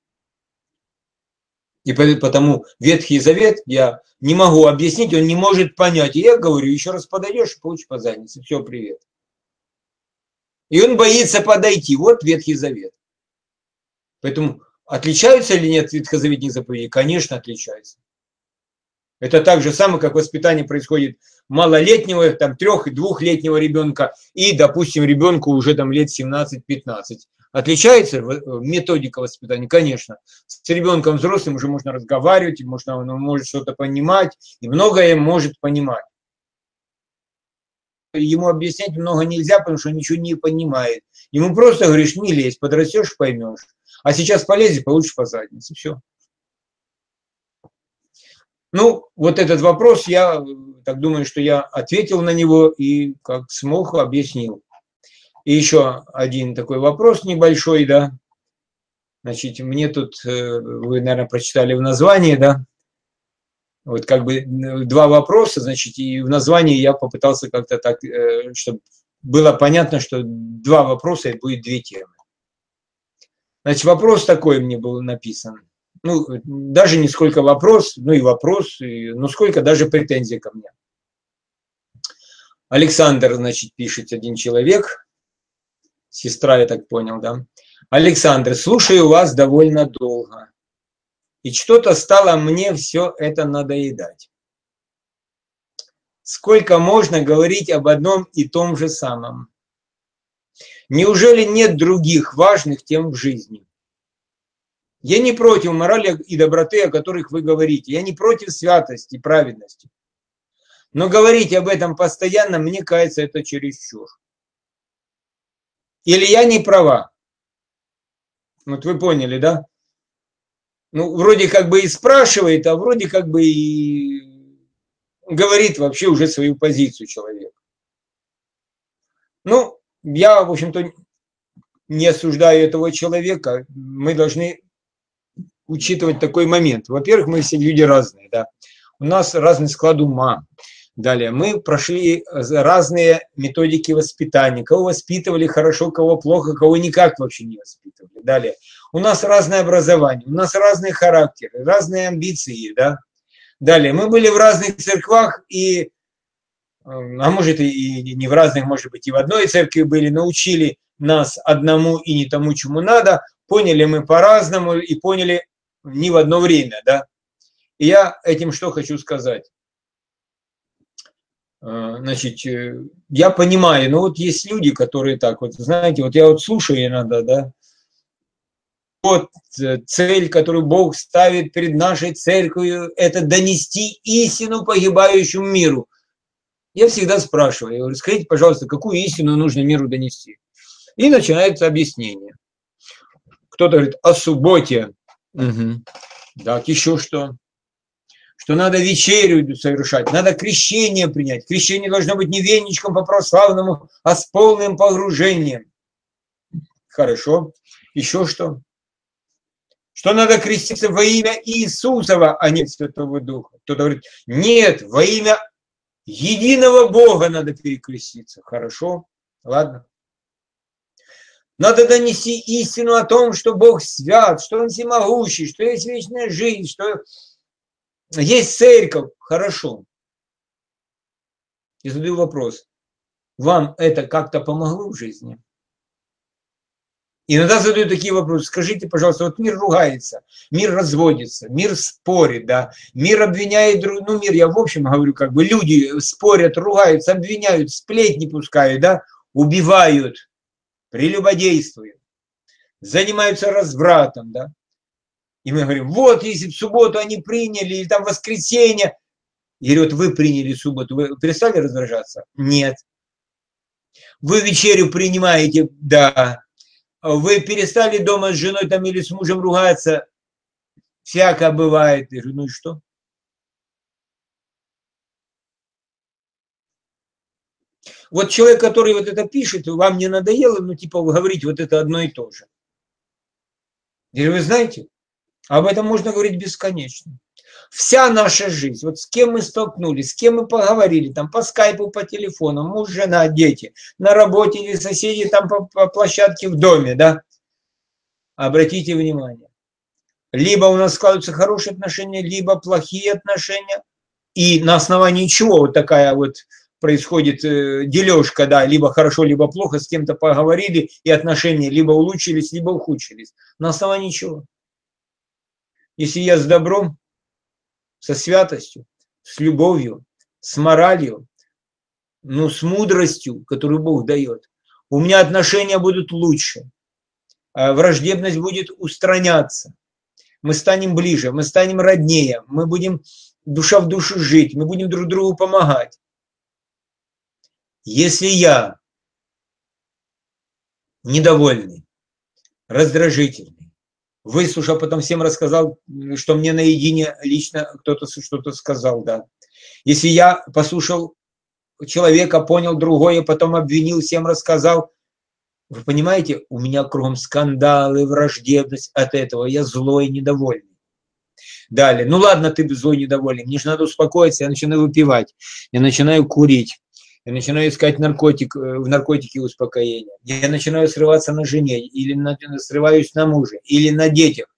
И потому Ветхий Завет я не могу объяснить, он не может понять. И я говорю, еще раз подойдешь, получишь по заднице. Все, привет. И он боится подойти. Вот Ветхий Завет. Поэтому отличаются или нет ветхозаветных заповедей? Конечно, отличаются. Это так же самое, как воспитание происходит малолетнего, там, 3- и 2-летнего ребенка и, допустим, ребенку уже там лет 17-15. Отличается методика воспитания? Конечно. С ребенком взрослым уже можно разговаривать, он может что-то понимать, и многое может понимать. Ему объяснять много нельзя, потому что он ничего не понимает. Ему просто говоришь, не лезь, подрастешь, поймешь. А сейчас полезешь, получишь по заднице. Все. Ну, вот этот вопрос, я так думаю, что я ответил на него и как смог объяснил. И еще один такой вопрос небольшой, да. Значит, мне тут, вы, наверное, прочитали в названии, да, вот как бы 2 вопроса, значит, и в названии я попытался как-то так, чтобы было понятно, что 2 вопроса и будет 2 темы. Значит, вопрос такой мне был написан. Ну, даже не сколько вопрос, ну и вопрос, но сколько даже претензий ко мне. Александр, значит, пишет один человек, сестра, я так понял, да. Александр, слушаю вас довольно долго. И что-то стало мне все это надоедать. Сколько можно говорить об одном и том же самом? Неужели нет других важных тем в жизни? Я не против морали и доброты, о которых вы говорите. Я не против святости и праведности. Но говорить об этом постоянно, мне кажется, это чересчур. Или я не права? Вот вы поняли, да? Ну, вроде как бы и спрашивает, а вроде как бы и говорит вообще уже свою позицию человек. Ну, я, в общем-то, не осуждаю этого человека. Мы должны учитывать такой момент. Во-первых, мы все люди разные, да. У нас разный склад ума. Далее, мы прошли разные методики воспитания. Кого воспитывали хорошо, кого плохо, кого никак вообще не воспитывали. Далее, у нас разное образование, у нас разные характеры, разные амбиции, да. Далее, мы были в разных церквах, а может и не в разных, может быть, и в одной церкви были, научили нас одному и не тому, чему надо, поняли мы по-разному и поняли не в одно время, да. И я этим что хочу сказать? Значит, я понимаю, но вот есть люди, которые так вот, знаете, вот я вот слушаю иногда, да, вот цель, которую Бог ставит перед нашей церковью, это донести истину погибающему миру. Я всегда спрашиваю, я говорю, скажите, пожалуйста, какую истину нужно миру донести? И начинается объяснение. Кто-то говорит о субботе. Угу. Так, еще что? Что надо вечерю совершать, надо крещение принять. Крещение должно быть не веничком по-православному, а с полным погружением. Хорошо. Еще что? Что надо креститься во имя Иисусова, а не Святого Духа. Кто-то говорит, нет, во имя единого Бога надо перекреститься. Хорошо, ладно. Надо донести истину о том, что Бог свят, что Он всемогущий, что есть вечная жизнь, что есть церковь. Хорошо. И задаю вопрос. Вам это как-то помогло в жизни? Иногда задаю такие вопросы. Скажите, пожалуйста, вот мир ругается, мир разводится, мир спорит, да, мир обвиняет друг, ну мир, я в общем говорю, как бы люди спорят, ругаются, обвиняют, сплетни пускают, да, убивают, прелюбодействуют, занимаются развратом, да. И мы говорим, вот если в субботу они приняли, или там в воскресенье, и говорю, вот вы приняли субботу, вы перестали раздражаться? Нет. Вы вечерю принимаете? Да. Вы перестали дома с женой там или с мужем ругаться? Всякое бывает. Я говорю, ну и что? Вот человек, который вот это пишет, вам не надоело, ну типа вы говорите вот это одно и то же. Я говорю, вы знаете, об этом можно говорить бесконечно. Вся наша жизнь, вот с кем мы столкнулись, с кем мы поговорили, там по скайпу, по телефону, муж, жена, дети, на работе или соседи, там по площадке в доме, да, обратите внимание, либо у нас складываются хорошие отношения, либо плохие отношения, и на основании чего вот такая вот происходит дележка, да, либо хорошо, либо плохо, с кем-то поговорили, и отношения либо улучшились, либо ухудшились. На основании чего? Если я с добром, со святостью, с любовью, с моралью, ну, с мудростью, которую Бог дает, у меня отношения будут лучше, враждебность будет устраняться, мы станем ближе, мы станем роднее, мы будем душа в душу жить, мы будем друг другу помогать. Если я недовольный, раздражительный, выслушал, потом всем рассказал, что мне наедине лично кто-то что-то сказал, да. Если я послушал человека, понял другое, потом обвинил, всем рассказал, вы понимаете, у меня кругом скандалы, враждебность от этого, я злой, недовольный. Далее, ну ладно, ты злой, недовольный, мне же надо успокоиться, я начинаю выпивать, я начинаю курить, я начинаю искать в наркотике успокоения, я начинаю срываться на жене, или срываюсь на муже, или на детях.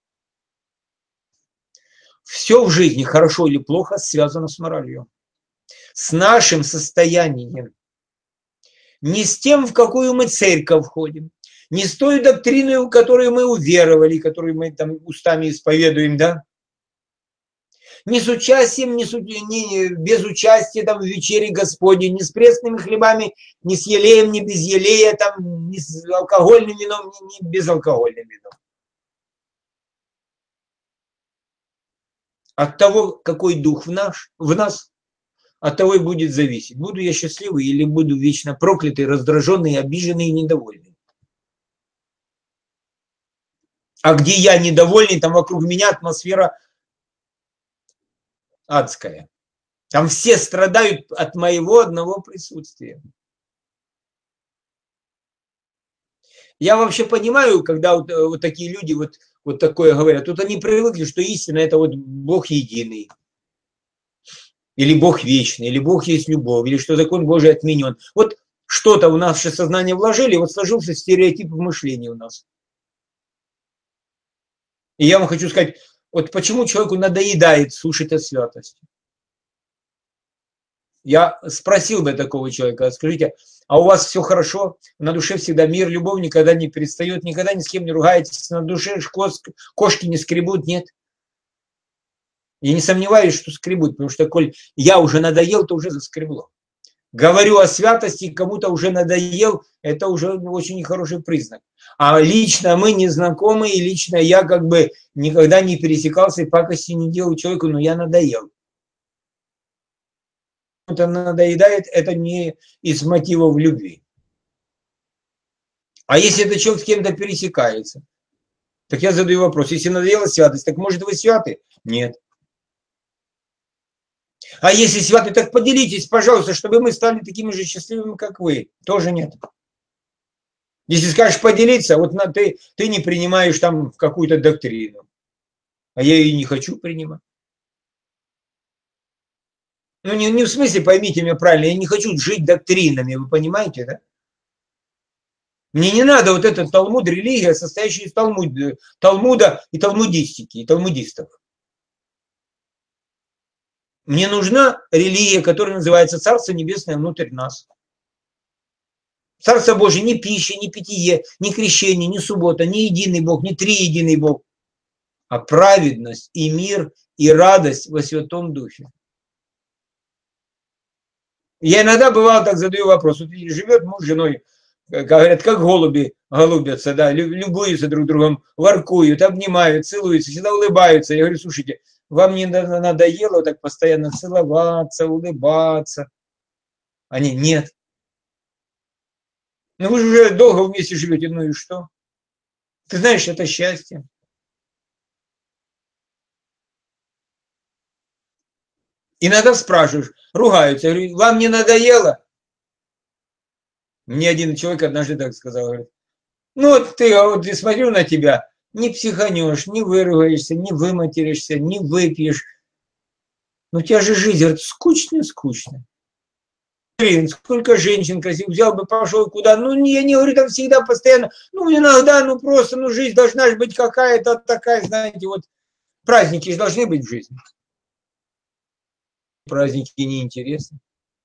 Все в жизни, хорошо или плохо, связано с моралью, с нашим состоянием. Не с тем, в какую мы церковь входим, не с той доктриной, в которую мы уверовали, которую мы там устами исповедуем, да, не с участием, не без участия там, в вечере Господней, не с пресными хлебами, не с елеем, не без елея, там, не с алкогольным вином, не безалкогольным вином. От того, какой дух в нас, от того и будет зависеть. Буду я счастливый или буду вечно проклятый, раздраженный, обиженный и недовольный. А где я недовольный, там вокруг меня атмосфера адская. Там все страдают от моего одного присутствия. Я вообще понимаю, когда вот такие люди вот такое говорят. Тут они привыкли, что истина – это вот Бог единый. Или Бог вечный, или Бог есть любовь, или что закон Божий отменен. Вот что-то в наше сознание вложили, вот сложился стереотип мышления у нас. И я вам хочу сказать, вот почему человеку надоедает слушать о святости. Я спросил бы такого человека, скажите, а у вас все хорошо, на душе всегда мир, любовь никогда не перестает, никогда ни с кем не ругаетесь, на душе кошки не скребут, нет? Я не сомневаюсь, что скребут, потому что, коль я уже надоел, то уже заскребло. Говорю о святости, кому-то уже надоел, это уже очень нехороший признак. А лично мы не знакомы, и лично я как бы никогда не пересекался и пакости не делал человеку, но я надоел. Это надоедает, это не из мотивов любви. А если этот человек с кем-то пересекается, так я задаю вопрос, если надоела святость, так может вы святы? Нет. А если святы, так поделитесь, пожалуйста, чтобы мы стали такими же счастливыми, как вы. Тоже нет. Если скажешь поделиться, вот ты не принимаешь там какую-то доктрину, а я ее не хочу принимать. Ну, не в смысле, поймите меня правильно, я не хочу жить доктринами, вы понимаете, да? Мне не надо вот этот Талмуд, религия, состоящая из Талмуда и талмудистики, и талмудистов. Мне нужна религия, которая называется Царство Небесное внутрь нас. Царство Божие не пища, не питье, не крещение, не суббота, не единый Бог, не триединый Бог, а праведность и мир и радость во Святом Духе. Я иногда бывало так задаю вопрос, вот живет муж с женой, говорят, как голуби голубятся, да, любуются друг другом, воркуют, обнимают, целуются, всегда улыбаются. Я говорю, слушайте, вам не надоело так постоянно целоваться, улыбаться? Они, нет. Ну вы же уже долго вместе живете, ну и что? Ты знаешь, это счастье. Иногда спрашиваешь, ругаются, я говорю, вам не надоело? Мне один человек однажды так сказал, говорит, ну вот ты, вот я смотрю на тебя, не психанешь, не выругаешься, не выматеришься, не выпьешь. Но у тебя же жизнь, это скучно. Блин, сколько женщин красивых, взял бы, пошел куда, ну, я не говорю, там всегда, постоянно, ну, иногда, ну, просто, ну, жизнь должна же быть какая-то такая, знаете, вот, праздники же должны быть в жизни. Праздники неинтересны.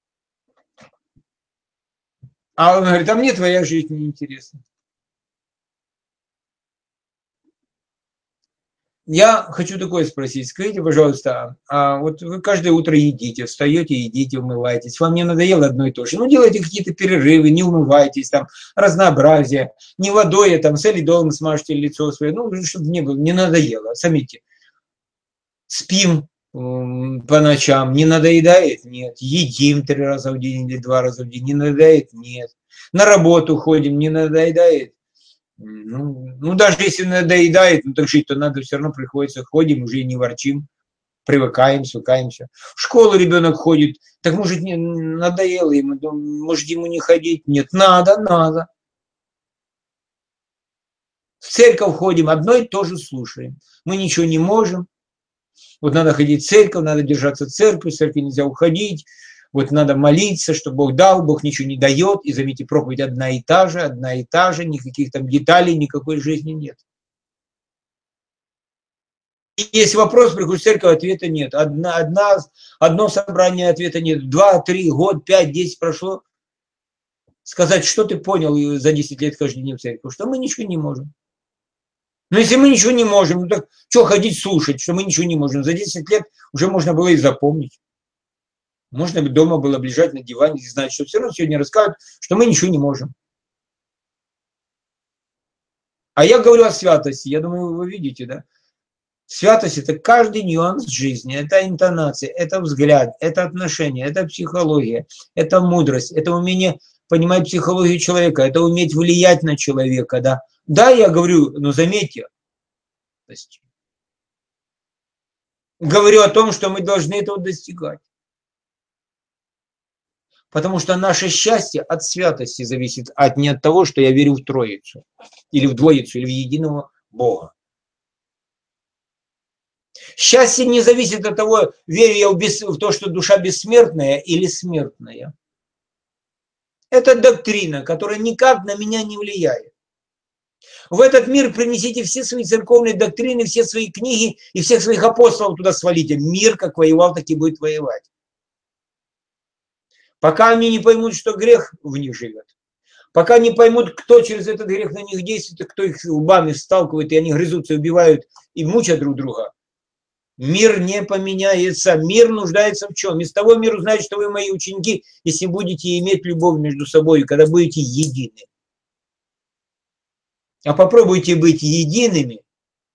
А он говорит, а мне твоя жизнь неинтересна. Я хочу такое спросить. Скажите, пожалуйста, а вот вы каждое утро едите, встаете, едите, умываетесь. Вам не надоело одно и то же? Ну, делайте какие-то перерывы, не умывайтесь, там, разнообразие. Не водой, а там, солидолом смажьте лицо свое. Ну, чтобы не было, не надоело. Заметьте, спим по ночам, не надоедает? Нет. Едим 3 раза в день или 2 раза в день, не надоедает? Нет. На работу ходим, не надоедает? Ну, даже если надоедает, ну так жить-то надо, все равно приходится, ходим, уже и не ворчим, привыкаем, свыкаемся. В школу ребенок ходит, так может не надоело ему, может ему не ходить? Нет, надо. В церковь ходим, одно и то же слушаем. Мы ничего не можем. Вот надо ходить в церковь, надо держаться церкви, в церкви нельзя уходить. Вот надо молиться, что Бог дал, Бог ничего не дает. И заметьте, проповедь одна и та же, никаких там деталей, никакой жизни нет. Есть вопрос, приходишь в церковь, ответа нет. Одно собрание, ответа нет. 2, 3, год, 5, 10 прошло. Сказать, что ты понял за 10 лет каждый день в церковь, что мы ничего не можем. Но если мы ничего не можем, ну так что ходить слушать, что мы ничего не можем. За 10 лет уже можно было и запомнить. Можно дома было лежать на диване и знать, что все равно сегодня расскажут, что мы ничего не можем. А я говорю о святости. Я думаю, вы видите, да? Святость – это каждый нюанс жизни, это интонация, это взгляд, это отношение, это психология, это мудрость, это умение понимать психологию человека, это уметь влиять на человека. Да, я говорю, но заметьте, говорю о том, что мы должны этого достигать. Потому что наше счастье от святости зависит, а не от того, что я верю в Троицу, или в Двоицу, или в единого Бога. Счастье не зависит от того, верю я в то, что душа бессмертная или смертная. Это доктрина, которая никак на меня не влияет. В этот мир принесите все свои церковные доктрины, все свои книги и всех своих апостолов туда свалите. Мир как воевал, так и будет воевать. Пока они не поймут, что грех в них живет. Пока не поймут, кто через этот грех на них действует, кто их лбами сталкивает, и они грызутся, убивают и мучат друг друга. Мир не поменяется. Мир нуждается в чем? Из того мир узнает, что вы мои ученики, если будете иметь любовь между собой, когда будете едины. А попробуйте быть едиными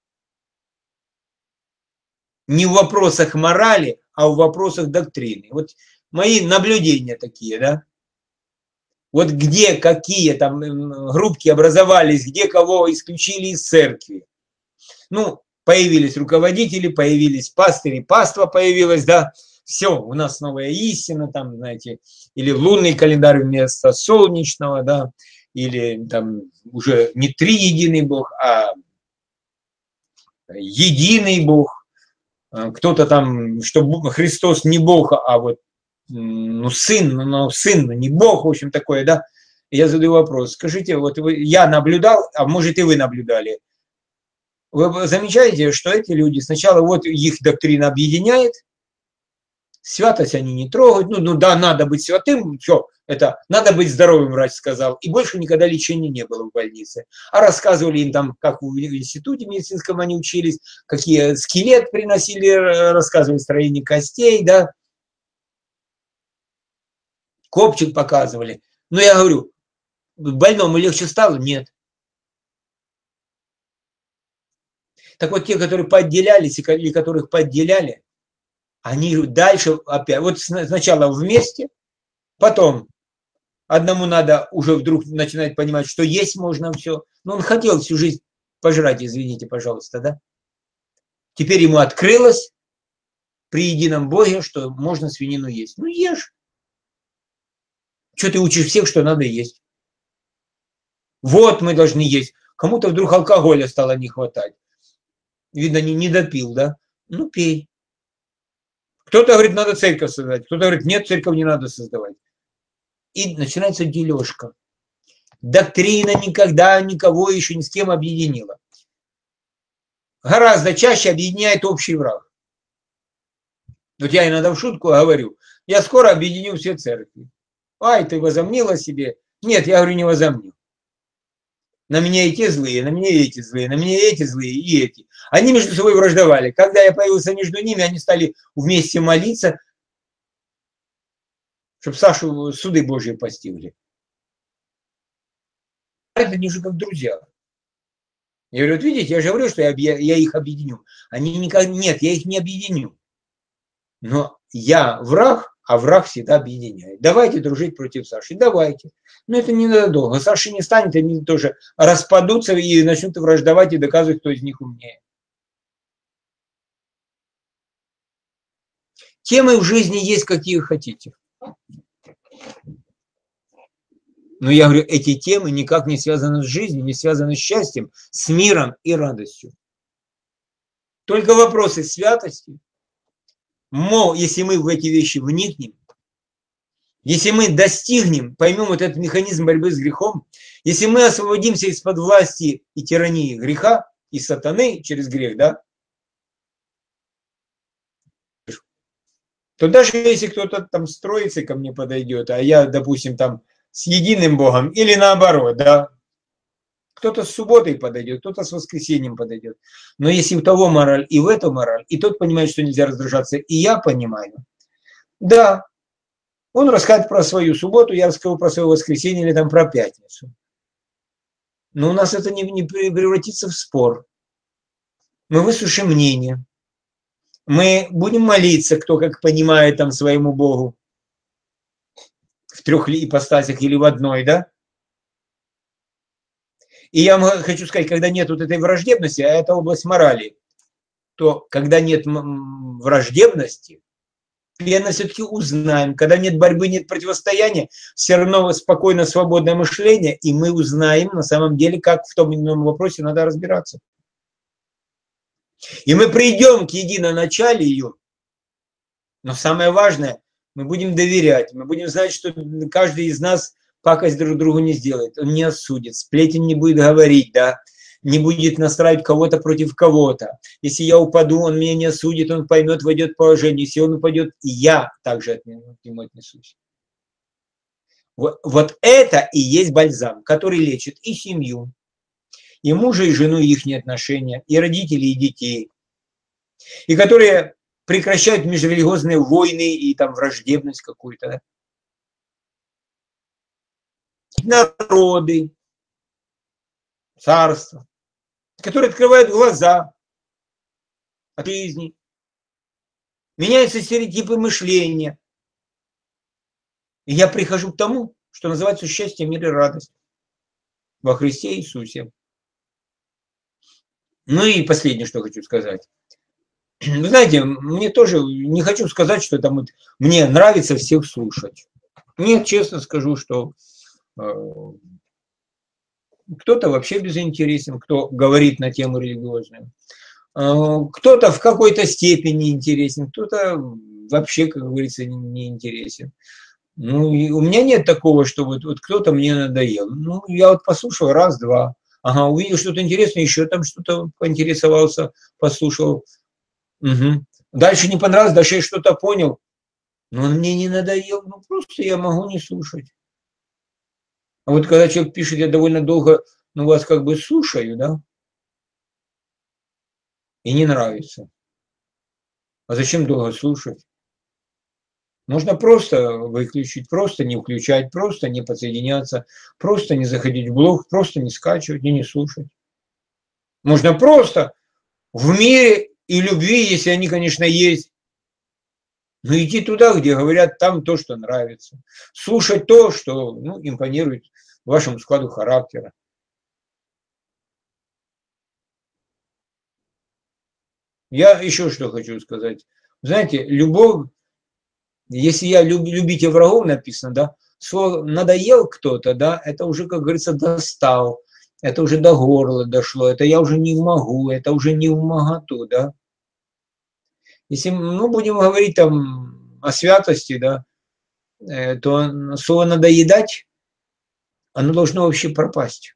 не в вопросах морали, а в вопросах доктрины. Вот мои наблюдения такие, да? Вот где какие там группки образовались, где кого исключили из церкви. Ну, появились руководители, появились пастыри, паства появилась, да, все, у нас новая истина, там, знаете, или лунный календарь вместо солнечного, да, или там уже не триединый Бог, а единый Бог. Кто-то там, что Христос не Бог, а вот ну, сын, но не Бог, в общем, такое, да. Я задаю вопрос, скажите, вот я наблюдал, а может и вы наблюдали, вы замечаете, что эти люди сначала вот их доктрина объединяет, святость они не трогают, ну да, надо быть святым, все, это надо быть здоровым, врач сказал, и больше никогда лечения не было в больнице. А рассказывали им там, как в институте медицинском они учились, какие скелет приносили, рассказывали строение костей, да, копчик показывали. Но я говорю, больному легче стало? Нет. Так вот те, которые подделялись или которых подделяли, они дальше опять, вот сначала вместе, потом одному надо уже вдруг начинать понимать, что есть можно все. Но он хотел всю жизнь пожрать, извините, пожалуйста, да? Теперь ему открылось при едином Боге, что можно свинину есть. Ну ешь. Что ты учишь всех, что надо есть? Вот мы должны есть. Кому-то вдруг алкоголя стало не хватать. Видно, не допил, да? Ну, пей. Кто-то говорит, надо церковь создать. Кто-то говорит, нет, церковь не надо создавать. И начинается дележка. Доктрина никогда никого еще ни с кем объединила. Гораздо чаще объединяет общий враг. Вот я иногда в шутку говорю, я скоро объединю все церкви. Ай, ты возомнила себе? Нет, я говорю, не возомнил. На меня и те злые, на меня и эти злые, на меня и эти злые, и эти. Они между собой враждовали. Когда я появился между ними, они стали вместе молиться, чтобы Сашу суды Божьи постигли. Это не же как друзья. Я говорю, вот видите, я же говорю, что я их объединю. Они никак, нет, я их не объединю. Но я враг, а враг всегда объединяет. Давайте дружить против Саши, давайте. Но это ненадолго. Саши не станет, они тоже распадутся и начнут враждовать и доказывать, кто из них умнее. Темы в жизни есть, какие хотите. Но я говорю, эти темы никак не связаны с жизнью, не связаны с счастьем, с миром и радостью. Только вопросы святости. Мол, если мы в эти вещи вникнем, если мы достигнем, поймем вот этот механизм борьбы с грехом, если мы освободимся из-под власти и тирании греха и сатаны через грех, да, то даже если кто-то там строится ко мне подойдет, а я, допустим, там с единым Богом, или наоборот, да, кто-то с субботой подойдет, кто-то с воскресеньем подойдет. Но если у того мораль и в эту мораль, и тот понимает, что нельзя раздражаться, и я понимаю, да, он расскажет про свою субботу, я расскажу про свое воскресенье или там про пятницу. Но у нас это не превратится в спор. Мы выслушаем мнение. Мы будем молиться, кто как понимает там своему Богу. В 3 ипостасях или в одной, да? И я вам хочу сказать, когда нет вот этой враждебности, а это область морали, то когда нет враждебности, мы все-таки узнаем. Когда нет борьбы, нет противостояния, все равно спокойно, свободное мышление, и мы узнаем на самом деле, как в том или ином вопросе надо разбираться. И мы придем к единоначалию, но самое важное, мы будем доверять, мы будем знать, что каждый из нас пакость друг другу не сделает, он не осудит, сплетен не будет говорить, да, не будет настраивать кого-то против кого-то. Если я упаду, он меня не осудит, он поймет, войдет в положение. Если он упадет, и я также к нему отнесусь. Вот это и есть бальзам, который лечит и семью, и мужа, и жену, и их отношения, и родителей, и детей, и которые прекращают межрелигиозные войны и там враждебность какую-то. Народы, царства, которые открывают глаза от жизни, меняются стереотипы мышления. И я прихожу к тому, что называется счастье, мир и радость во Христе Иисусе. Ну и последнее, что хочу сказать. Вы знаете, мне тоже не хочу сказать, что там вот мне нравится всех слушать. Нет, честно скажу, что кто-то вообще безинтересен, кто говорит на тему религиозную. Кто-то в какой-то степени интересен, кто-то вообще, как говорится, не интересен. Ну, и у меня нет такого, что вот кто-то мне надоел. Ну, я вот послушал раз-два. Ага, увидел что-то интересное, еще там что-то поинтересовался, послушал. Угу. Дальше не понравилось, дальше я что-то понял. Но он мне не надоел, ну просто я могу не слушать. А вот когда человек пишет, я довольно долго, ну, вас как бы слушаю, да, и не нравится. А зачем долго слушать? Можно просто выключить, просто не включать, просто не подсоединяться, просто не заходить в блог, просто не скачивать и не слушать. Можно просто в мире и любви, если они, конечно, есть, но идти туда, где говорят там то, что нравится. Слушать то, что импонирует вашему складу характера. Я еще что хочу сказать. Знаете, любовь, если я любите врагов написано, да, слово надоел кто-то, да, это уже, как говорится, достал. Это уже до горла дошло, это я уже не могу, это уже не в моготу, да. Если мы будем говорить там о святости, да, то слово «надоедать», оно должно вообще пропасть.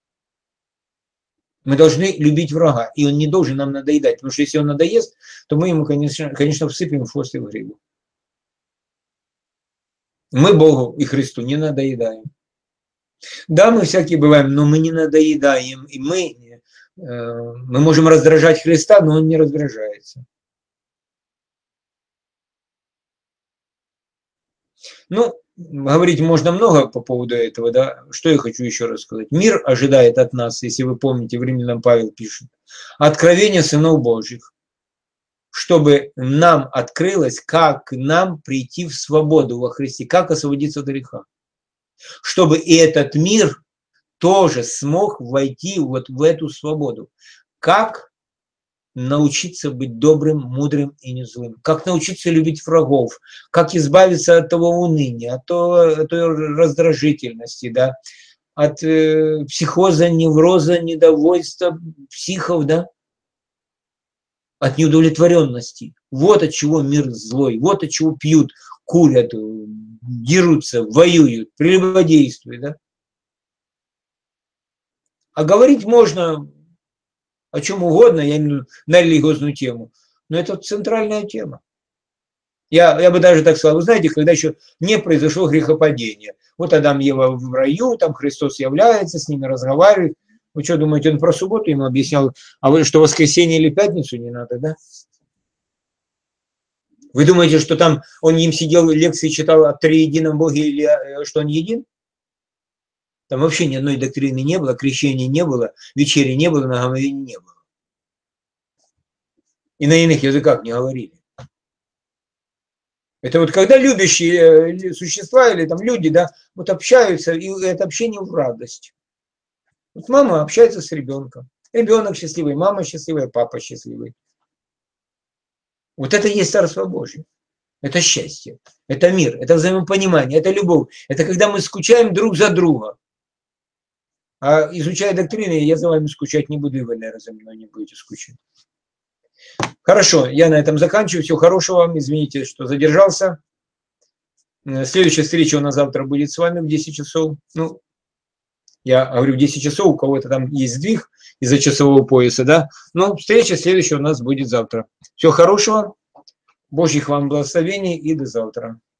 Мы должны любить врага, и он не должен нам надоедать, потому что если он надоест, то мы ему, конечно всыпем в хвост и в гриву. Мы Богу и Христу не надоедаем. Да, мы всякие бываем, но мы не надоедаем, и мы можем раздражать Христа, но он не раздражается. Ну, говорить можно много по поводу этого, да. Что я хочу еще раз сказать. Мир ожидает от нас, если вы помните, в Римлянам Павел пишет, откровение сынов Божьих, чтобы нам открылось, как нам прийти в свободу во Христе, как освободиться от греха. Чтобы и этот мир тоже смог войти вот в эту свободу. Как научиться быть добрым, мудрым и не злым. Как научиться любить врагов. Как избавиться от того уныния, от той раздражительности, да, от психоза, невроза, недовольства, психов, да, от неудовлетворенности. Вот от чего мир злой, вот от чего пьют, курят, дерутся, воюют, прелюбодействуют, да. А говорить можно о чем угодно, я имею в виду на религиозную тему, но это центральная тема. Я бы даже так сказал, вы знаете, когда еще не произошло грехопадение. Вот Адам и Ева в раю, там Христос является, с ними разговаривает. Вы что думаете, он про субботу ему объяснял, а вы что, воскресенье или пятницу не надо, да? Вы думаете, что там он им сидел, лекции читал о триедином Боге или что он един? Там вообще ни одной доктрины не было, крещения не было, вечери не было, наговения не было. И на иных языках не говорили. Это вот когда любящие существа или там люди, да, вот общаются, и это общение в радость. Вот мама общается с ребенком. Ребенок счастливый, мама счастливая, папа счастливый. Вот это и есть Царство Божье. Это счастье, это мир, это взаимопонимание, это любовь. Это когда мы скучаем друг за друга. А изучая доктрины, я за вами скучать не буду, и вы, наверное, за мной не будете скучать. Хорошо, я на этом заканчиваю. Всего хорошего вам. Извините, что задержался. Следующая встреча у нас завтра будет с вами в 10 часов. Ну, я говорю в 10 часов, у кого-то там есть сдвиг из-за часового пояса, да. Но встреча следующая у нас будет завтра. Всего хорошего. Божьих вам благословений и до завтра.